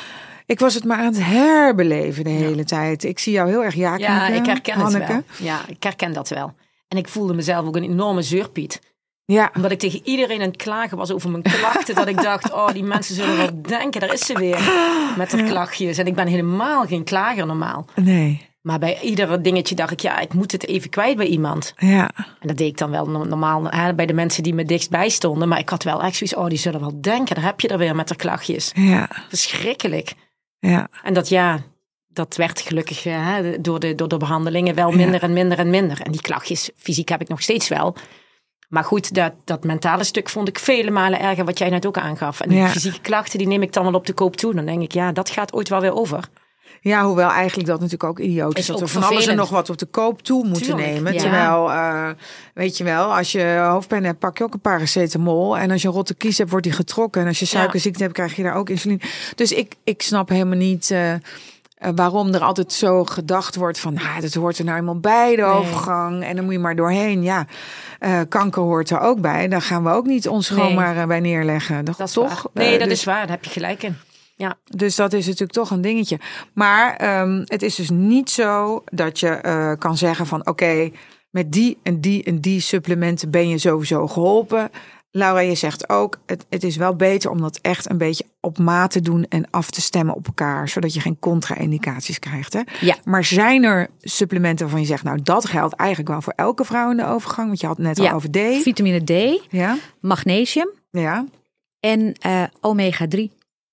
ik was het maar aan het herbeleven de hele ja. tijd. Ik zie jou heel erg ja knikken, Ja, ik herken Hanneke. het wel. Ja, ik herken dat wel. En ik voelde mezelf ook een enorme zeurpiet. Ja. Omdat ik tegen iedereen aan het klagen was over mijn klachten. Dat ik dacht, oh, die mensen zullen wel denken, daar is ze weer. Met haar ja. klachtjes. En ik ben helemaal geen klager normaal. Nee. Maar bij ieder dingetje dacht ik, ja, ik moet het even kwijt bij iemand. Ja. En dat deed ik dan wel normaal hè, bij de mensen die me dichtstbij stonden. Maar ik had wel echt zoiets, oh, die zullen wel denken, daar heb je er weer met haar klachtjes. Ja. Verschrikkelijk. Ja. En dat ja, dat werd gelukkig hè, door, de, door de behandelingen wel minder ja. en minder en minder. En die klachtjes, fysiek heb ik nog steeds wel. Maar goed, dat, dat mentale stuk vond ik vele malen erger wat jij net ook aangaf. En die ja. fysieke klachten, die neem ik dan wel op de koop toe. Dan denk ik, ja, dat gaat ooit wel weer over. Ja, hoewel eigenlijk dat natuurlijk ook idioot is. is dat ook we van vervelend. alles en nog wat op de koop toe moeten Tuurlijk, nemen. ja. Terwijl, uh, weet je wel, als je hoofdpijn hebt, pak je ook een paracetamol. En als je rotte kies hebt, wordt die getrokken. En als je suikerziekte ja. hebt, krijg je daar ook insuline. Dus ik, ik snap helemaal niet uh, waarom er altijd zo gedacht wordt van, nou, dat hoort er nou eenmaal bij, de nee. overgang. En dan moet je maar doorheen. Ja, uh, kanker hoort er ook bij. Daar gaan we ook niet ons gewoon nee. maar uh, bij neerleggen. Dat, dat is toch? Waar. Nee, uh, dat dus, is waar. Daar heb je gelijk in. Ja. Dus dat is natuurlijk toch een dingetje. Maar um, het is dus niet zo dat je uh, kan zeggen van oké, okay, met die en die en die supplementen ben je sowieso geholpen. Laura, je zegt ook, het, het is wel beter om dat echt een beetje op maat te doen en af te stemmen op elkaar, zodat je geen contra-indicaties krijgt. Hè? Ja. Maar zijn er supplementen waarvan je zegt, nou dat geldt eigenlijk wel voor elke vrouw in de overgang? Want je had het net Ja. al over D. Vitamine D, Ja, magnesium ja. en uh, omega drie.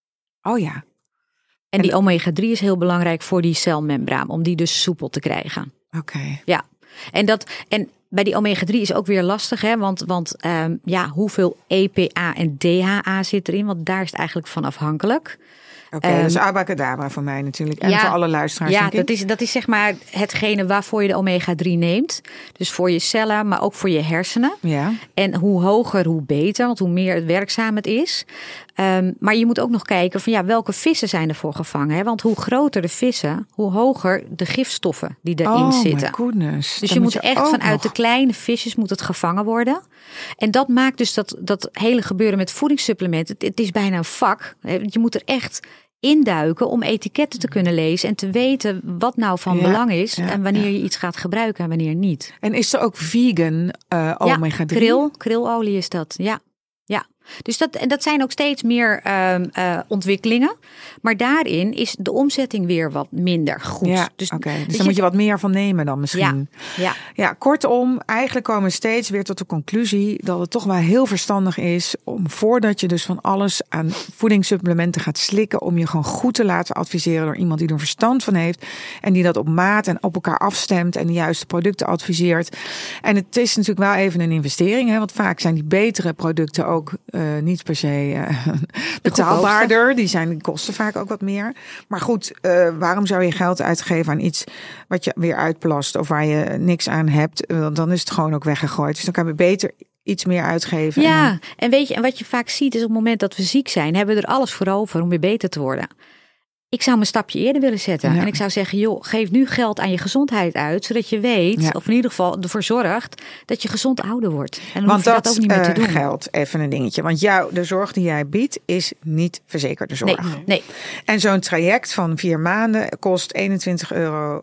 Oh ja. En die omega drie is heel belangrijk voor die celmembraan, om die dus soepel te krijgen. Oké. Okay. Ja, en dat en bij die omega drie is ook weer lastig, hè? Want, want um, ja, hoeveel E P A en D H A zit erin? Want daar is het eigenlijk van afhankelijk. Oké, okay, um, dus abacadabra voor mij natuurlijk. En ja, voor alle luisteraars. Ja, denk ik. dat is, dat is zeg maar hetgene waarvoor je de omega drie neemt. Dus voor je cellen, maar ook voor je hersenen. Ja. En hoe hoger, hoe beter. Want hoe meer het werkzaam het is. Um, maar je moet ook nog kijken van ja, welke vissen zijn ervoor gevangen. Hè? Want hoe groter de vissen, hoe hoger de gifstoffen die erin oh zitten. My goodness. Dus Dan je moet moet je echt vanuit nog... de kleine visjes moet het gevangen worden. En dat maakt dus dat, dat hele gebeuren met voedingssupplementen. Het, het is bijna een vak. Je moet er echt induiken om etiketten te kunnen lezen en te weten wat nou van ja, belang is ja, en wanneer ja. je iets gaat gebruiken en wanneer niet. En is er ook vegan uh, omega drie? Ja, kril, krilolie is dat. Ja, ja. Dus dat, en dat zijn ook steeds meer uh, uh, ontwikkelingen. Maar daarin is de omzetting weer wat minder goed. Ja, dus oké. Okay. Dus dus daar moet je wat meer van nemen dan misschien. Ja, ja. ja, kortom, eigenlijk komen we steeds weer tot de conclusie dat het toch wel heel verstandig is om voordat je dus van alles aan voedingssupplementen gaat slikken, om je gewoon goed te laten adviseren door iemand die er verstand van heeft en die dat op maat en op elkaar afstemt en de juiste producten adviseert. En het is natuurlijk wel even een investering, hè, want vaak zijn die betere producten ook uh, niet per se uh, betaalbaarder. Die zijn die kosten vaak ook wat meer. Maar goed, uh, waarom zou je geld uitgeven aan iets wat je weer uitplast of waar je niks aan hebt? Uh, dan is het gewoon ook weggegooid. Dus dan kan je beter iets meer uitgeven. Ja, en, dan... en weet je, en wat je vaak ziet is op het moment dat we ziek zijn, hebben we er alles voor over om weer beter te worden. Ik zou me een stapje eerder willen zetten. Ja. En ik zou zeggen, joh, geef nu geld aan je gezondheid uit, zodat je weet, ja. of in ieder geval ervoor zorgt, dat je gezond ouder wordt. En dan Want hoef je dat, dat ook niet meer te doen. Uh, geld, even een dingetje. Want jou, de zorg die jij biedt, is niet verzekerde zorg. Nee, nee. En zo'n traject van vier maanden kost eenentwintig euro,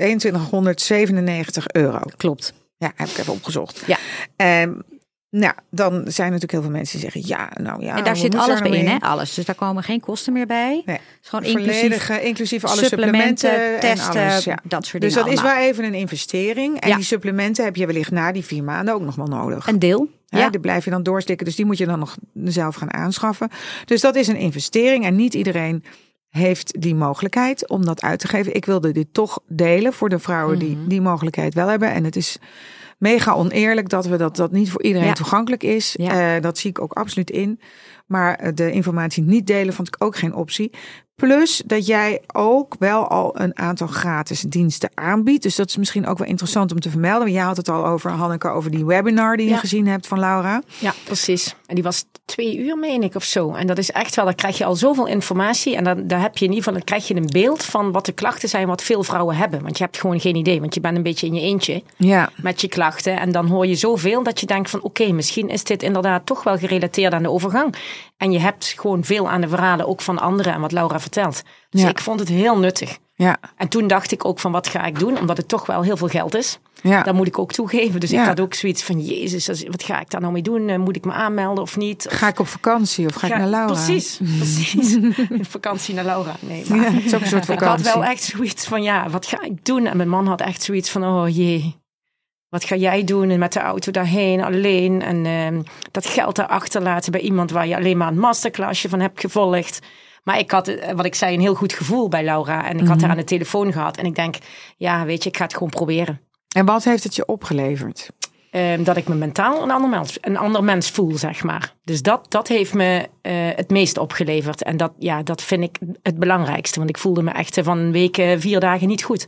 eenentwintighonderdzevenennegentig euro. Klopt. Ja, heb ik even opgezocht. Ja. Um, Nou, dan zijn er natuurlijk heel veel mensen die zeggen, ja, nou ja. En daar zit alles bij nou in, hè? Alles. Dus daar komen geen kosten meer bij. Nee. is gewoon inclusief, inclusief alle supplementen, supplementen testen, en alles, ja. dat soort dus dingen. Dus dat allemaal. is wel even een investering. En ja. die supplementen heb je wellicht na die vier maanden ook nog wel nodig. Een deel. Ja, ja. Die blijf je dan doorstikken. Dus die moet je dan nog zelf gaan aanschaffen. Dus dat is een investering. En niet iedereen heeft die mogelijkheid om dat uit te geven. Ik wilde dit toch delen voor de vrouwen die mm-hmm. die mogelijkheid wel hebben. En het is mega oneerlijk dat we dat, dat niet voor iedereen ja. toegankelijk is. Ja. Uh, dat zie ik ook absoluut in. Maar de informatie niet delen vond ik ook geen optie. Plus dat jij ook wel al een aantal gratis diensten aanbiedt. Dus dat is misschien ook wel interessant om te vermelden. Jij had het al over, Hanneke, over die webinar die je ja. gezien hebt van Laura. Ja, precies. En die was twee uur, meen ik, of zo. En dat is echt wel, dan krijg je al zoveel informatie. En dan, dan heb je in ieder geval, dan krijg je een beeld van wat de klachten zijn, wat veel vrouwen hebben. Want je hebt gewoon geen idee, want je bent een beetje in je eentje ja. met je klachten. En dan hoor je zoveel dat je denkt van, oké, okay, misschien is dit inderdaad toch wel gerelateerd aan de overgang. En je hebt gewoon veel aan de verhalen, ook van anderen en wat Laura vertelt. Dus ja. ik vond het heel nuttig. Ja. En toen dacht ik ook van, wat ga ik doen? Omdat het toch wel heel veel geld is. Ja. Dat moet ik ook toegeven. Dus ja. ik had ook zoiets van, jezus, wat ga ik daar nou mee doen? Moet ik me aanmelden of niet? Of... Ga ik op vakantie of ga, ga ik naar Laura? Precies, precies. vakantie naar Laura. Nee, maar ja, het is ook een soort vakantie. Ik had wel echt zoiets van, ja, wat ga ik doen? En mijn man had echt zoiets van, oh jee. Wat ga jij doen en met de auto daarheen alleen? En uh, dat geld daar achterlaten bij iemand waar je alleen maar een masterclassje van hebt gevolgd. Maar ik had, wat ik zei, een heel goed gevoel bij Laura. En ik mm-hmm. had haar aan de telefoon gehad. En ik denk, ja, weet je, ik ga het gewoon proberen. En wat heeft het je opgeleverd? Um, dat ik me mentaal een ander mens, een ander mens voel, zeg maar. Dus dat, dat heeft me uh, het meest opgeleverd. En dat, ja, dat vind ik het belangrijkste. Want ik voelde me echt van een week, uh, vier dagen niet goed.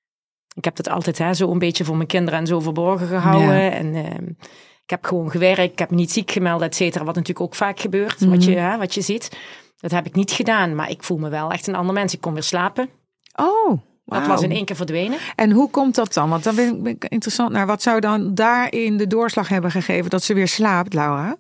Ik heb dat altijd hè, zo een beetje voor mijn kinderen en zo verborgen gehouden. Ja. En uh, ik heb gewoon gewerkt. Ik heb me niet ziek gemeld, et cetera. Wat natuurlijk ook vaak gebeurt, mm-hmm. wat, je, hè, wat je ziet. Dat heb ik niet gedaan. Maar ik voel me wel echt een ander mens. Ik kon weer slapen. Oh, wow. Dat was in één keer verdwenen. En hoe komt dat dan? Want dan ben ik interessant naar. Wat zou dan daarin de doorslag hebben gegeven dat ze weer slaapt, Laura?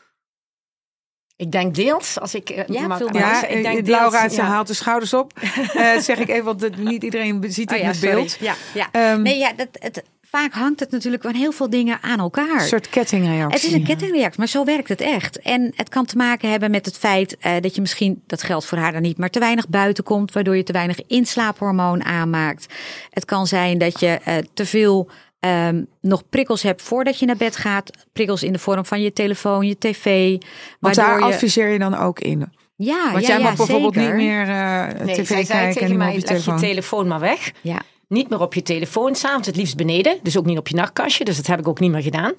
Ik denk deels, als ik... Uh, ja, maar, veel ja, ik denk Laura deels, ja. haalt de schouders op. uh, zeg ik even, want het, niet iedereen ziet het oh, ja, met beeld. Ja, ja. Um, nee, ja, dat, het, vaak hangt het natuurlijk van heel veel dingen aan elkaar. Een soort kettingreactie. Het is een kettingreactie, maar zo werkt het echt. En het kan te maken hebben met het feit uh, dat je misschien, dat geldt voor haar dan niet, maar te weinig buiten komt, waardoor je te weinig inslaaphormoon aanmaakt. Het kan zijn dat je uh, te veel um, nog prikkels hebt voordat je naar bed gaat. Prikkels in de vorm van je telefoon, je tv. Want daar je... adviseer je dan ook in? Ja, Want ja, jij mag ja, bijvoorbeeld zeker. niet meer uh, nee, tv zij zei kijken tegen en mij, op je leg telefoon. je telefoon maar weg. Ja. Niet meer op je telefoon, s'avonds het liefst beneden. Dus ook niet op je nachtkastje, dus dat heb ik ook niet meer gedaan.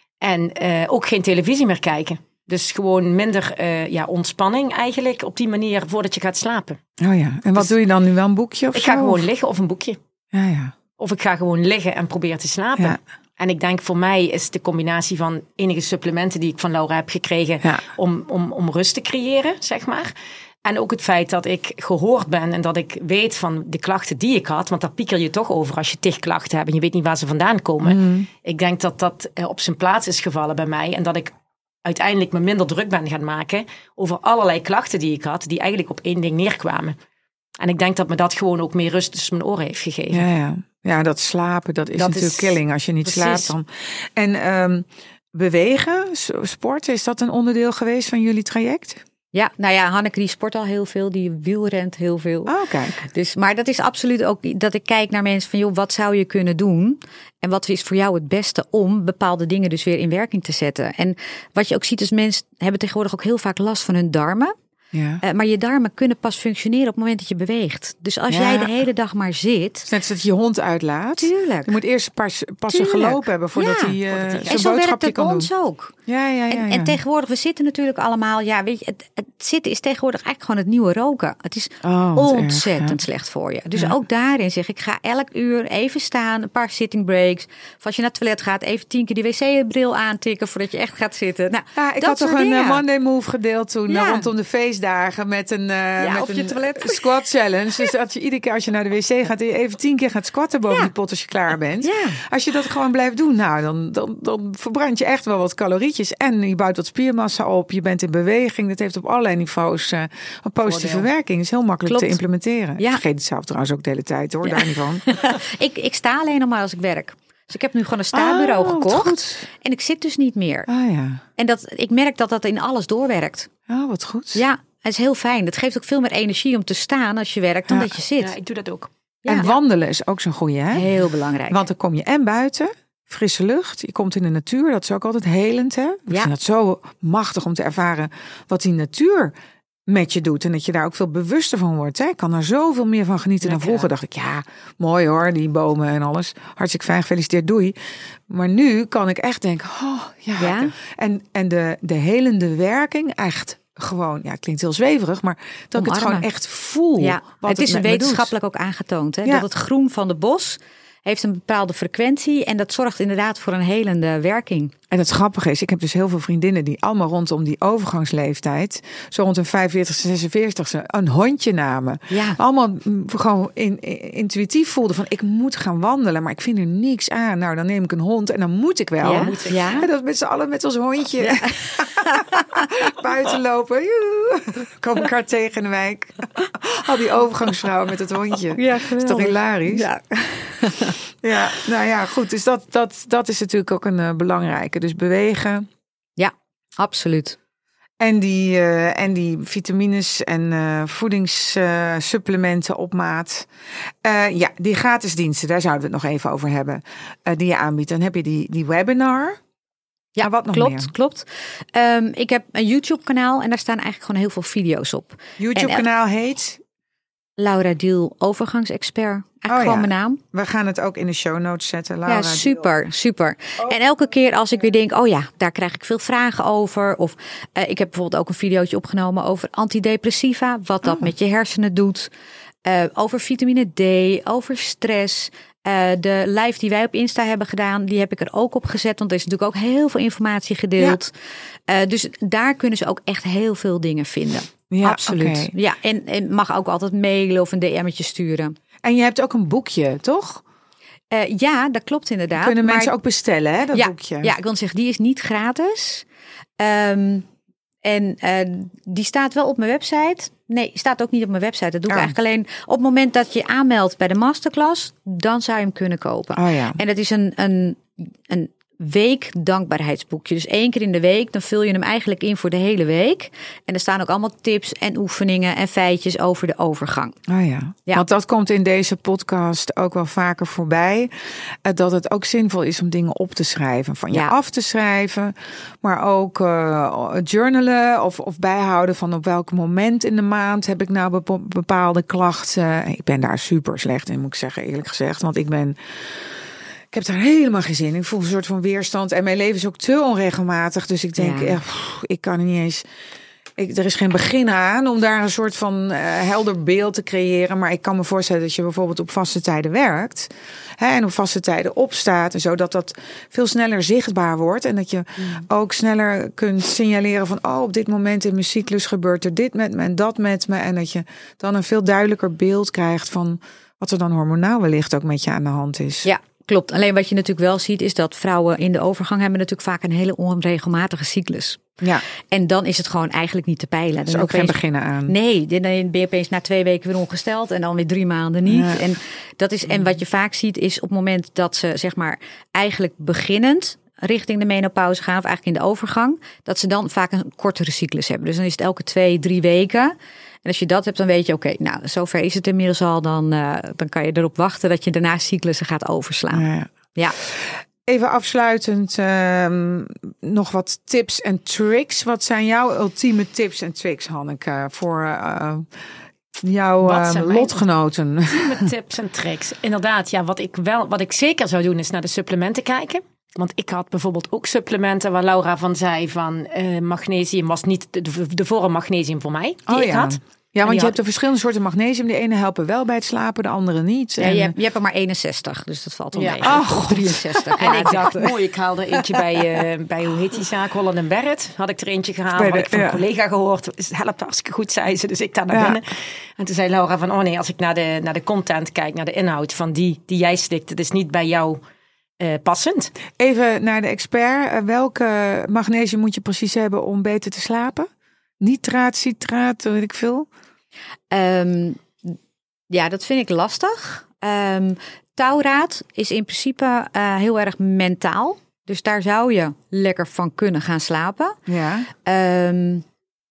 En uh, ook geen televisie meer kijken. Dus gewoon minder uh, ja, ontspanning eigenlijk op die manier voordat je gaat slapen. Oh ja, en wat dus, doe je dan nu wel, een boekje of Ik zo? ga gewoon liggen of een boekje. Ja, ja. Of ik ga gewoon liggen en probeer te slapen. Ja. En ik denk voor mij is de combinatie van enige supplementen die ik van Laura heb gekregen Ja. om, om, om rust te creëren, zeg maar. En ook het feit dat ik gehoord ben en dat ik weet van de klachten die ik had. Want daar pieker je toch over als je tig klachten hebt en je weet niet waar ze vandaan komen. Mm. Ik denk dat dat op zijn plaats is gevallen bij mij. En dat ik uiteindelijk me minder druk ben gaan maken over allerlei klachten die ik had. Die eigenlijk op één ding neerkwamen. En ik denk dat me dat gewoon ook meer rust tussen mijn oren heeft gegeven. Ja, ja. Ja, dat slapen, dat is Dat natuurlijk is- killing als je niet precies. slaapt dan. En um, bewegen, s- sporten, is dat een onderdeel geweest van jullie traject? Ja, nou ja, Hanneke die sport al heel veel, die wielrent heel veel. Oh, kijk. Dus, maar dat is absoluut ook dat ik kijk naar mensen van, joh, wat zou je kunnen doen? En wat is voor jou het beste om bepaalde dingen dus weer in werking te zetten? En wat je ook ziet is, mensen hebben tegenwoordig ook heel vaak last van hun darmen. Ja. Uh, maar je darmen kunnen pas functioneren op het moment dat je beweegt. Dus als Ja. jij de hele dag maar zit. Net als dat je je hond uitlaat. Tuurlijk. Je moet eerst een paar passen Tuurlijk. gelopen hebben voordat Ja. hij uh, Voordat hij- zijn En zo werkt boodschapje het kan doen. ons ook. Ja, ja, ja. En, ja. en tegenwoordig, we zitten natuurlijk allemaal, ja, weet je, het, het zitten is tegenwoordig eigenlijk gewoon het nieuwe roken. Het is Oh, wat erg, ontzettend ja. slecht voor je. Dus Ja. ook daarin zeg ik, ga elk uur even staan, een paar sitting breaks. Of als je naar het toilet gaat, even tien keer die wc-bril aantikken voordat je echt gaat zitten. Nou, Ja, ik dat had toch soort een dingen. uh, Monday Move gedeeld toen Ja. uh, rondom de feestdagen met een, uh, met op je een toilet. squat challenge. Dus dat je iedere keer als je naar de wc gaat, je even tien keer gaat squatten boven Ja. die pot als je klaar bent. Ja. Als je dat gewoon blijft doen, nou, dan, dan, dan verbrand je echt wel wat calorietjes. En je bouwt wat spiermassa op. Je bent in beweging. Dat heeft op allerlei niveaus uh, een positieve Voordeel. werking. is heel makkelijk Klopt. te implementeren. Ja. Ik vergeet het zelf trouwens ook de hele tijd hoor, Ja. daar niet van. ik, ik sta alleen nog maar als ik werk. Dus ik heb nu gewoon een staarbureau Ah, wat gekocht. goed. En ik zit dus niet meer. Ah ja. En dat, ik merk dat dat in alles doorwerkt. Oh, wat goed. Ja, het is heel fijn. Het geeft ook veel meer energie om te staan als je werkt dan Ja. dat je zit. Ja, ik doe dat ook. Ja. En wandelen is ook zo'n goeie, hè? Heel belangrijk. Want dan kom je en buiten, frisse lucht. Je komt in de natuur, dat is ook altijd helend, hè? Ik Ja. vind het zo machtig om te ervaren wat die natuur met je doet. En dat je daar ook veel bewuster van wordt. Hè? Ik kan er zoveel meer van genieten dan Lekker. vroeger. Dacht ik, ja, mooi hoor, die bomen en alles. Hartstikke fijn, gefeliciteerd, doei. Maar nu kan ik echt denken, oh ja. Ja. En, en de, de helende werking, echt gewoon, ja, het klinkt heel zweverig, maar dat ik het Omarmen. gewoon echt voel. Ja, wat het is met me doet. wetenschappelijk ook aangetoond. Hè, Ja. Dat het groen van de bos heeft een bepaalde frequentie. En dat zorgt inderdaad voor een helende werking. En het grappige is, ik heb dus heel veel vriendinnen die allemaal rondom die overgangsleeftijd, zo rond hun vijfenveertigste, zesenveertigste, een hondje namen. Ja. Allemaal mm, gewoon in, in- intuïtief voelden van, ik moet gaan wandelen, maar ik vind er niks aan. Nou, dan neem ik een hond en dan moet ik wel. Ja, Moet ik. ja. En dat met z'n allen met ons hondje buiten lopen. Joe. Komen elkaar tegen in de wijk. Al die overgangsvrouwen met het hondje. Ja, Dat is toch hilarisch? Ja. Ja, nou ja, goed. Dus dat, dat, dat is natuurlijk ook een uh, belangrijke. Dus bewegen. Ja, absoluut. En die, uh, en die vitamines en uh, voedingssupplementen uh, op maat. Uh, ja, die gratis diensten, daar zouden we het nog even over hebben. Uh, die je aanbiedt. Dan heb je die, die webinar. Ja, Maar wat nog klopt, meer? klopt. Um, ik heb een YouTube kanaal en daar staan eigenlijk gewoon heel veel video's op. YouTube kanaal heet... Laura Diel, overgangsexpert. Eigenlijk Oh, gewoon ja. mijn naam. We gaan het ook in de show notes zetten. Laura Ja, Diel. super, super. En elke keer als ik weer denk, oh ja, daar krijg ik veel vragen over. Of uh, ik heb bijvoorbeeld ook een videootje opgenomen over antidepressiva. Wat dat Oh. met je hersenen doet. Uh, over vitamine D, over stress. Uh, de live die wij op Insta hebben gedaan, die heb ik er ook op gezet. Want er is natuurlijk ook heel veel informatie gedeeld. Ja. Uh, dus daar kunnen ze ook echt heel veel dingen vinden. Ja, Absoluut. okay. Ja, en, en mag ook altijd mailen of een D M'tje sturen. En je hebt ook een boekje, toch? Uh, ja, dat klopt inderdaad. Kunnen maar, mensen ook bestellen, hè, dat ja, boekje? Ja, ik wil zeggen, die is niet gratis. Um, en uh, die staat wel op mijn website. Nee, staat ook niet op mijn website. Dat doe ik Oh. eigenlijk alleen op het moment dat je aanmeldt bij de masterclass. Dan zou je hem kunnen kopen. Oh ja. En dat is een, een, een week dankbaarheidsboekje. Dus één keer in de week, dan vul je hem eigenlijk in voor de hele week. En er staan ook allemaal tips en oefeningen en feitjes over de overgang. Oh ja. Ja. Want dat komt in deze podcast ook wel vaker voorbij. eh, Dat het ook zinvol is om dingen op te schrijven. Van je Ja. af te schrijven. Maar ook eh, journalen of, of bijhouden van op welk moment in de maand heb ik nou bepo- bepaalde klachten. Ik ben daar super slecht in, moet ik zeggen, eerlijk gezegd. Want ik ben... Ik heb daar helemaal geen zin in. Ik voel een soort van weerstand. En mijn leven is ook te onregelmatig. Dus ik denk, Ja. eh, pff, ik kan er niet eens... Ik, er is geen begin aan om daar een soort van uh, helder beeld te creëren. Maar ik kan me voorstellen dat je bijvoorbeeld op vaste tijden werkt. Hè, en op vaste tijden opstaat. En zo dat dat veel sneller zichtbaar wordt. En dat je mm. ook sneller kunt signaleren van... oh, op dit moment in mijn cyclus gebeurt er dit met me en dat met me. En dat je dan een veel duidelijker beeld krijgt van... wat er dan hormonaal wellicht ook met je aan de hand is. Ja. Klopt. Alleen wat je natuurlijk wel ziet is dat vrouwen in de overgang hebben natuurlijk vaak een hele onregelmatige cyclus. Ja. En dan is het gewoon eigenlijk niet te peilen. Er is Dan ook opeens, geen beginnen aan. Nee, dan ben je opeens na twee weken weer ongesteld en dan weer drie maanden niet. Ja. En, dat is, en wat je vaak ziet is op het moment dat ze zeg maar eigenlijk beginnend richting de menopauze gaan, of eigenlijk in de overgang, dat ze dan vaak een kortere cyclus hebben. Dus dan is het elke twee, drie weken. En als je dat hebt, dan weet je, oké, okay, nou, zover is het inmiddels al. Dan, uh, dan kan je erop wachten dat je daarna cyclussen gaat overslaan. Ja. Ja. Even afsluitend, uh, nog wat tips en tricks. Wat zijn jouw ultieme tips en tricks, Hanneke, voor uh, jouw uh, lotgenoten? Ultieme tips en tricks. Inderdaad, ja, wat ik wel, wat ik zeker zou doen, is naar de supplementen kijken. Want ik had bijvoorbeeld ook supplementen waar Laura van zei van uh, magnesium was niet de, de, de vorm magnesium voor mij die oh, ik ja. had. Ja, want je had... hebt er verschillende soorten magnesium. De ene helpen wel bij het slapen, de andere niet. Ja, en... je, hebt, je hebt er maar eenenzestig, dus dat valt wel ja. mee. Oh, of drieënzestig. En ja, ik dacht, mooi, ik haalde eentje bij, uh, bij hoe heet die zaak, Holland en Barrett. Had ik er eentje gehaald, de, had ik van ja. een collega gehoord. Het helpt hartstikke goed, zei ze. Dus ik daar naar ja. binnen. En toen zei Laura van, oh nee, als ik naar de, naar de content kijk, naar de inhoud van die, die jij slikt, het is niet bij jou uh, passend. Even naar de expert. Uh, welke magnesium moet je precies hebben om beter te slapen? Nitraat, citraat, weet ik veel. Um, ja, dat vind ik lastig. Um, tauraat is in principe uh, heel erg mentaal. Dus daar zou je lekker van kunnen gaan slapen. Ja. Um,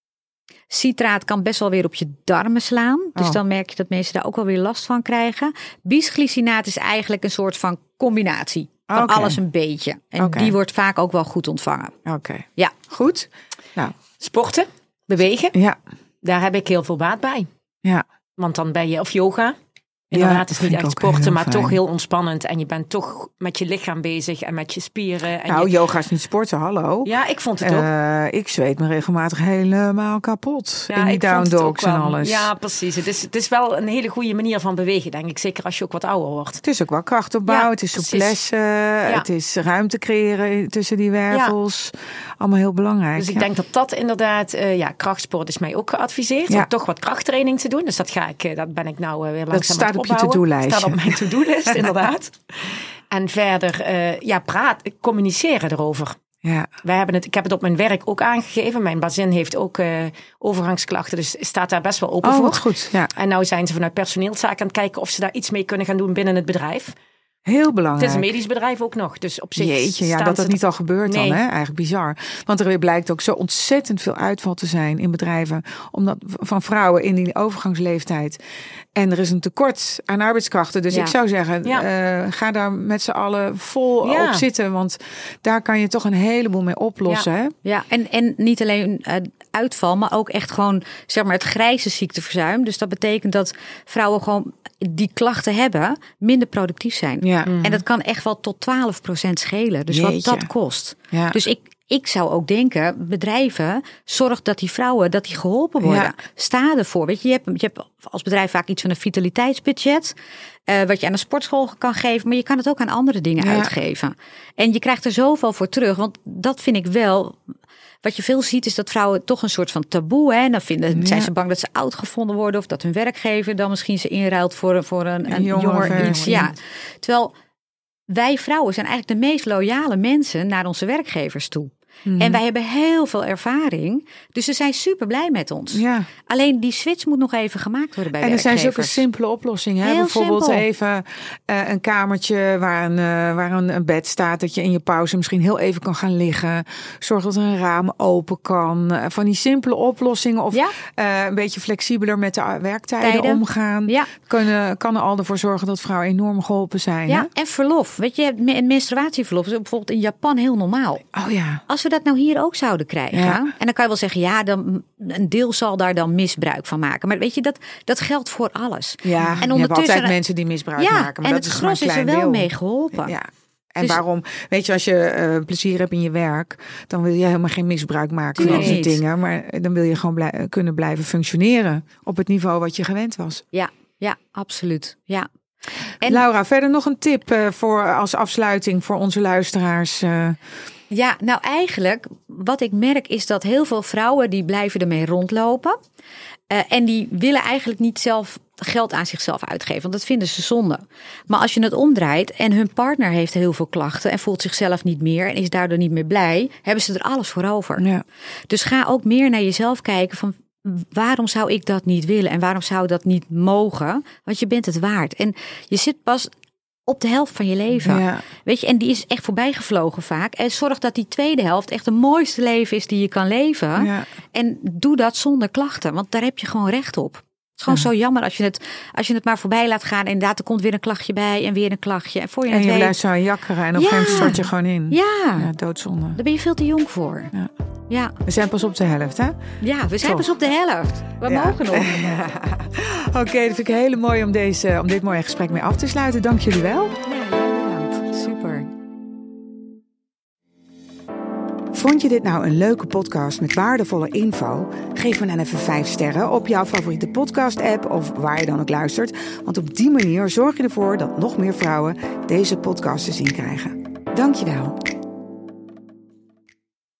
citraat kan best wel weer op je darmen slaan. Dus oh. dan merk je dat mensen daar ook wel weer last van krijgen. Bisglycinaat is eigenlijk een soort van combinatie. Van okay. alles een beetje. En okay. die wordt vaak ook wel goed ontvangen. Oké. Okay. Ja. Goed. Nou. Sporten, bewegen. Ja. Daar heb ik heel veel baat bij. Ja. Want dan ben je, of yoga. Inderdaad, ja, het is niet echt sporten, maar fijn. Toch heel ontspannend. En je bent toch met je lichaam bezig en met je spieren. En nou, je... yoga is niet sporten, hallo. Ja, ik vond het ook. Uh, ik zweet me regelmatig helemaal kapot. Ja, in die down dogs en wel, alles. Ja, precies. Het is, het is wel een hele goede manier van bewegen, denk ik. Zeker als je ook wat ouder wordt. Het is ook wel krachtopbouw, ja, het is souplesse. Ja. Het is ruimte creëren tussen die wervels. Ja. Allemaal heel belangrijk. Dus ik ja. denk dat dat inderdaad, uh, ja, krachtsport is mij ook geadviseerd. Ja. Om toch wat krachttraining te doen. Dus dat ga ik, dat ben ik nou uh, weer langzaam dat staat op je to-do-lijst. Staat op mijn to-do-list, inderdaad. En verder, uh, ja, praat, communiceren erover. Ja. Wij hebben het, ik heb het op mijn werk ook aangegeven. Mijn bazin heeft ook uh, overgangsklachten, dus staat daar best wel open oh, voor. Wat goed, ja. En nou zijn ze vanuit personeelszaken aan het kijken of ze daar iets mee kunnen gaan doen binnen het bedrijf. Heel belangrijk. Het is een medisch bedrijf ook nog. Dus op zich Jeetje, ja, dat dat niet al gebeurt nee. dan, hè? Eigenlijk bizar. Want er weer blijkt ook zo ontzettend veel uitval te zijn in bedrijven omdat, van vrouwen in die overgangsleeftijd. En er is een tekort aan arbeidskrachten. Dus ja. ik zou zeggen, ja. uh, ga daar met z'n allen vol ja. op zitten. Want daar kan je toch een heleboel mee oplossen. Ja, hè? ja. En, en niet alleen uh, uitval, maar ook echt gewoon zeg maar het grijze ziekteverzuim. Dus dat betekent dat vrouwen gewoon die klachten hebben, minder productief zijn. Ja. Mm. En dat kan echt wel tot twaalf procent schelen. Dus Jeetje. Wat dat kost. Ja. Dus ik, ik zou ook denken, bedrijven, zorg dat die vrouwen dat die geholpen worden. Ja. Sta ervoor. Weet je, je hebt, je hebt als bedrijf vaak iets van een vitaliteitsbudget. Uh, wat je aan een sportschool kan geven. Maar je kan het ook aan andere dingen ja. uitgeven. En je krijgt er zoveel voor terug. Want dat vind ik wel. Wat je veel ziet is dat vrouwen toch een soort van taboe. Hè? Dan vinden, ja. zijn ze bang dat ze oud gevonden worden. Of dat hun werkgever dan misschien ze inruilt voor, voor een, een, een jonger, jonger iets. Ja. Terwijl wij vrouwen zijn eigenlijk de meest loyale mensen naar onze werkgevers toe. Mm. En wij hebben heel veel ervaring. Dus ze zijn super blij met ons. Ja. Alleen die switch moet nog even gemaakt worden bij en er zijn zulke werkgevers. simpele oplossingen. Hè? Heel Bijvoorbeeld simpel. even uh, een kamertje waar, een, uh, waar een, een bed staat. Dat je in je pauze misschien heel even kan gaan liggen. Zorg dat er een raam open kan. Uh, van die simpele oplossingen. Of Ja. uh, een beetje flexibeler met de werktijden Tijden. omgaan. Ja. Kunnen, kan er al ervoor zorgen dat vrouwen enorm geholpen zijn. Ja, Hè? en verlof. Weet je, een menstruatieverlof is bijvoorbeeld in Japan heel normaal. Oh ja. Als we dat nou hier ook zouden krijgen. Ja. En dan kan je wel zeggen, ja, dan, een deel zal daar dan misbruik van maken. Maar weet je, dat, dat geldt voor alles. Ja, en je hebt altijd mensen die misbruik ja, maken. Maar en dat het is maar een gros is er klein wel deel. mee geholpen. Ja. En Dus- waarom, weet je, als je uh, plezier hebt in je werk, dan wil je helemaal geen misbruik maken van Nee. al die dingen. Maar dan wil je gewoon blij, kunnen blijven functioneren op het niveau wat je gewend was. Ja, ja, absoluut. Ja. En Laura, verder nog een tip uh, voor als afsluiting voor onze luisteraars. Uh, ja, nou eigenlijk, wat ik merk is dat heel veel vrouwen die blijven ermee rondlopen. Uh, en die willen eigenlijk niet zelf geld aan zichzelf uitgeven, want dat vinden ze zonde. Maar als je het omdraait en hun partner heeft heel veel klachten en voelt zichzelf niet meer en is daardoor niet meer blij, hebben ze er alles voor over. ja. Dus ga ook meer naar jezelf kijken van waarom zou ik dat niet willen en waarom zou dat niet mogen? Want je bent het waard. En je zit pas op de helft van je leven. Ja. Weet je, en die is echt voorbij gevlogen vaak. En zorg dat die tweede helft echt het mooiste leven is die je kan leven. Ja. En doe dat zonder klachten, want daar heb je gewoon recht op. Het is gewoon Ja. zo jammer als je, het, als je het maar voorbij laat gaan. En inderdaad, er komt weer een klachtje bij en weer een klachtje. En voor je En het je weet, blijft zo jakkeren en op een Ja. gegeven moment stort je gewoon in. ja, Ja, doodzonde. daar ben je veel te jong voor. Ja. Ja, We zijn pas op de helft, hè? ja we zijn Toch. pas op de helft. We Ja. mogen nog. Oké, okay, dat vind ik heel mooi om, deze, om dit mooie gesprek mee af te sluiten. Dank jullie wel. Ja, bedankt. Super. Vond je dit nou een leuke podcast met waardevolle info? Geef me dan even vijf sterren op jouw favoriete podcast-app of waar je dan ook luistert. Want op die manier zorg je ervoor dat nog meer vrouwen deze podcast te zien krijgen. Dank je wel.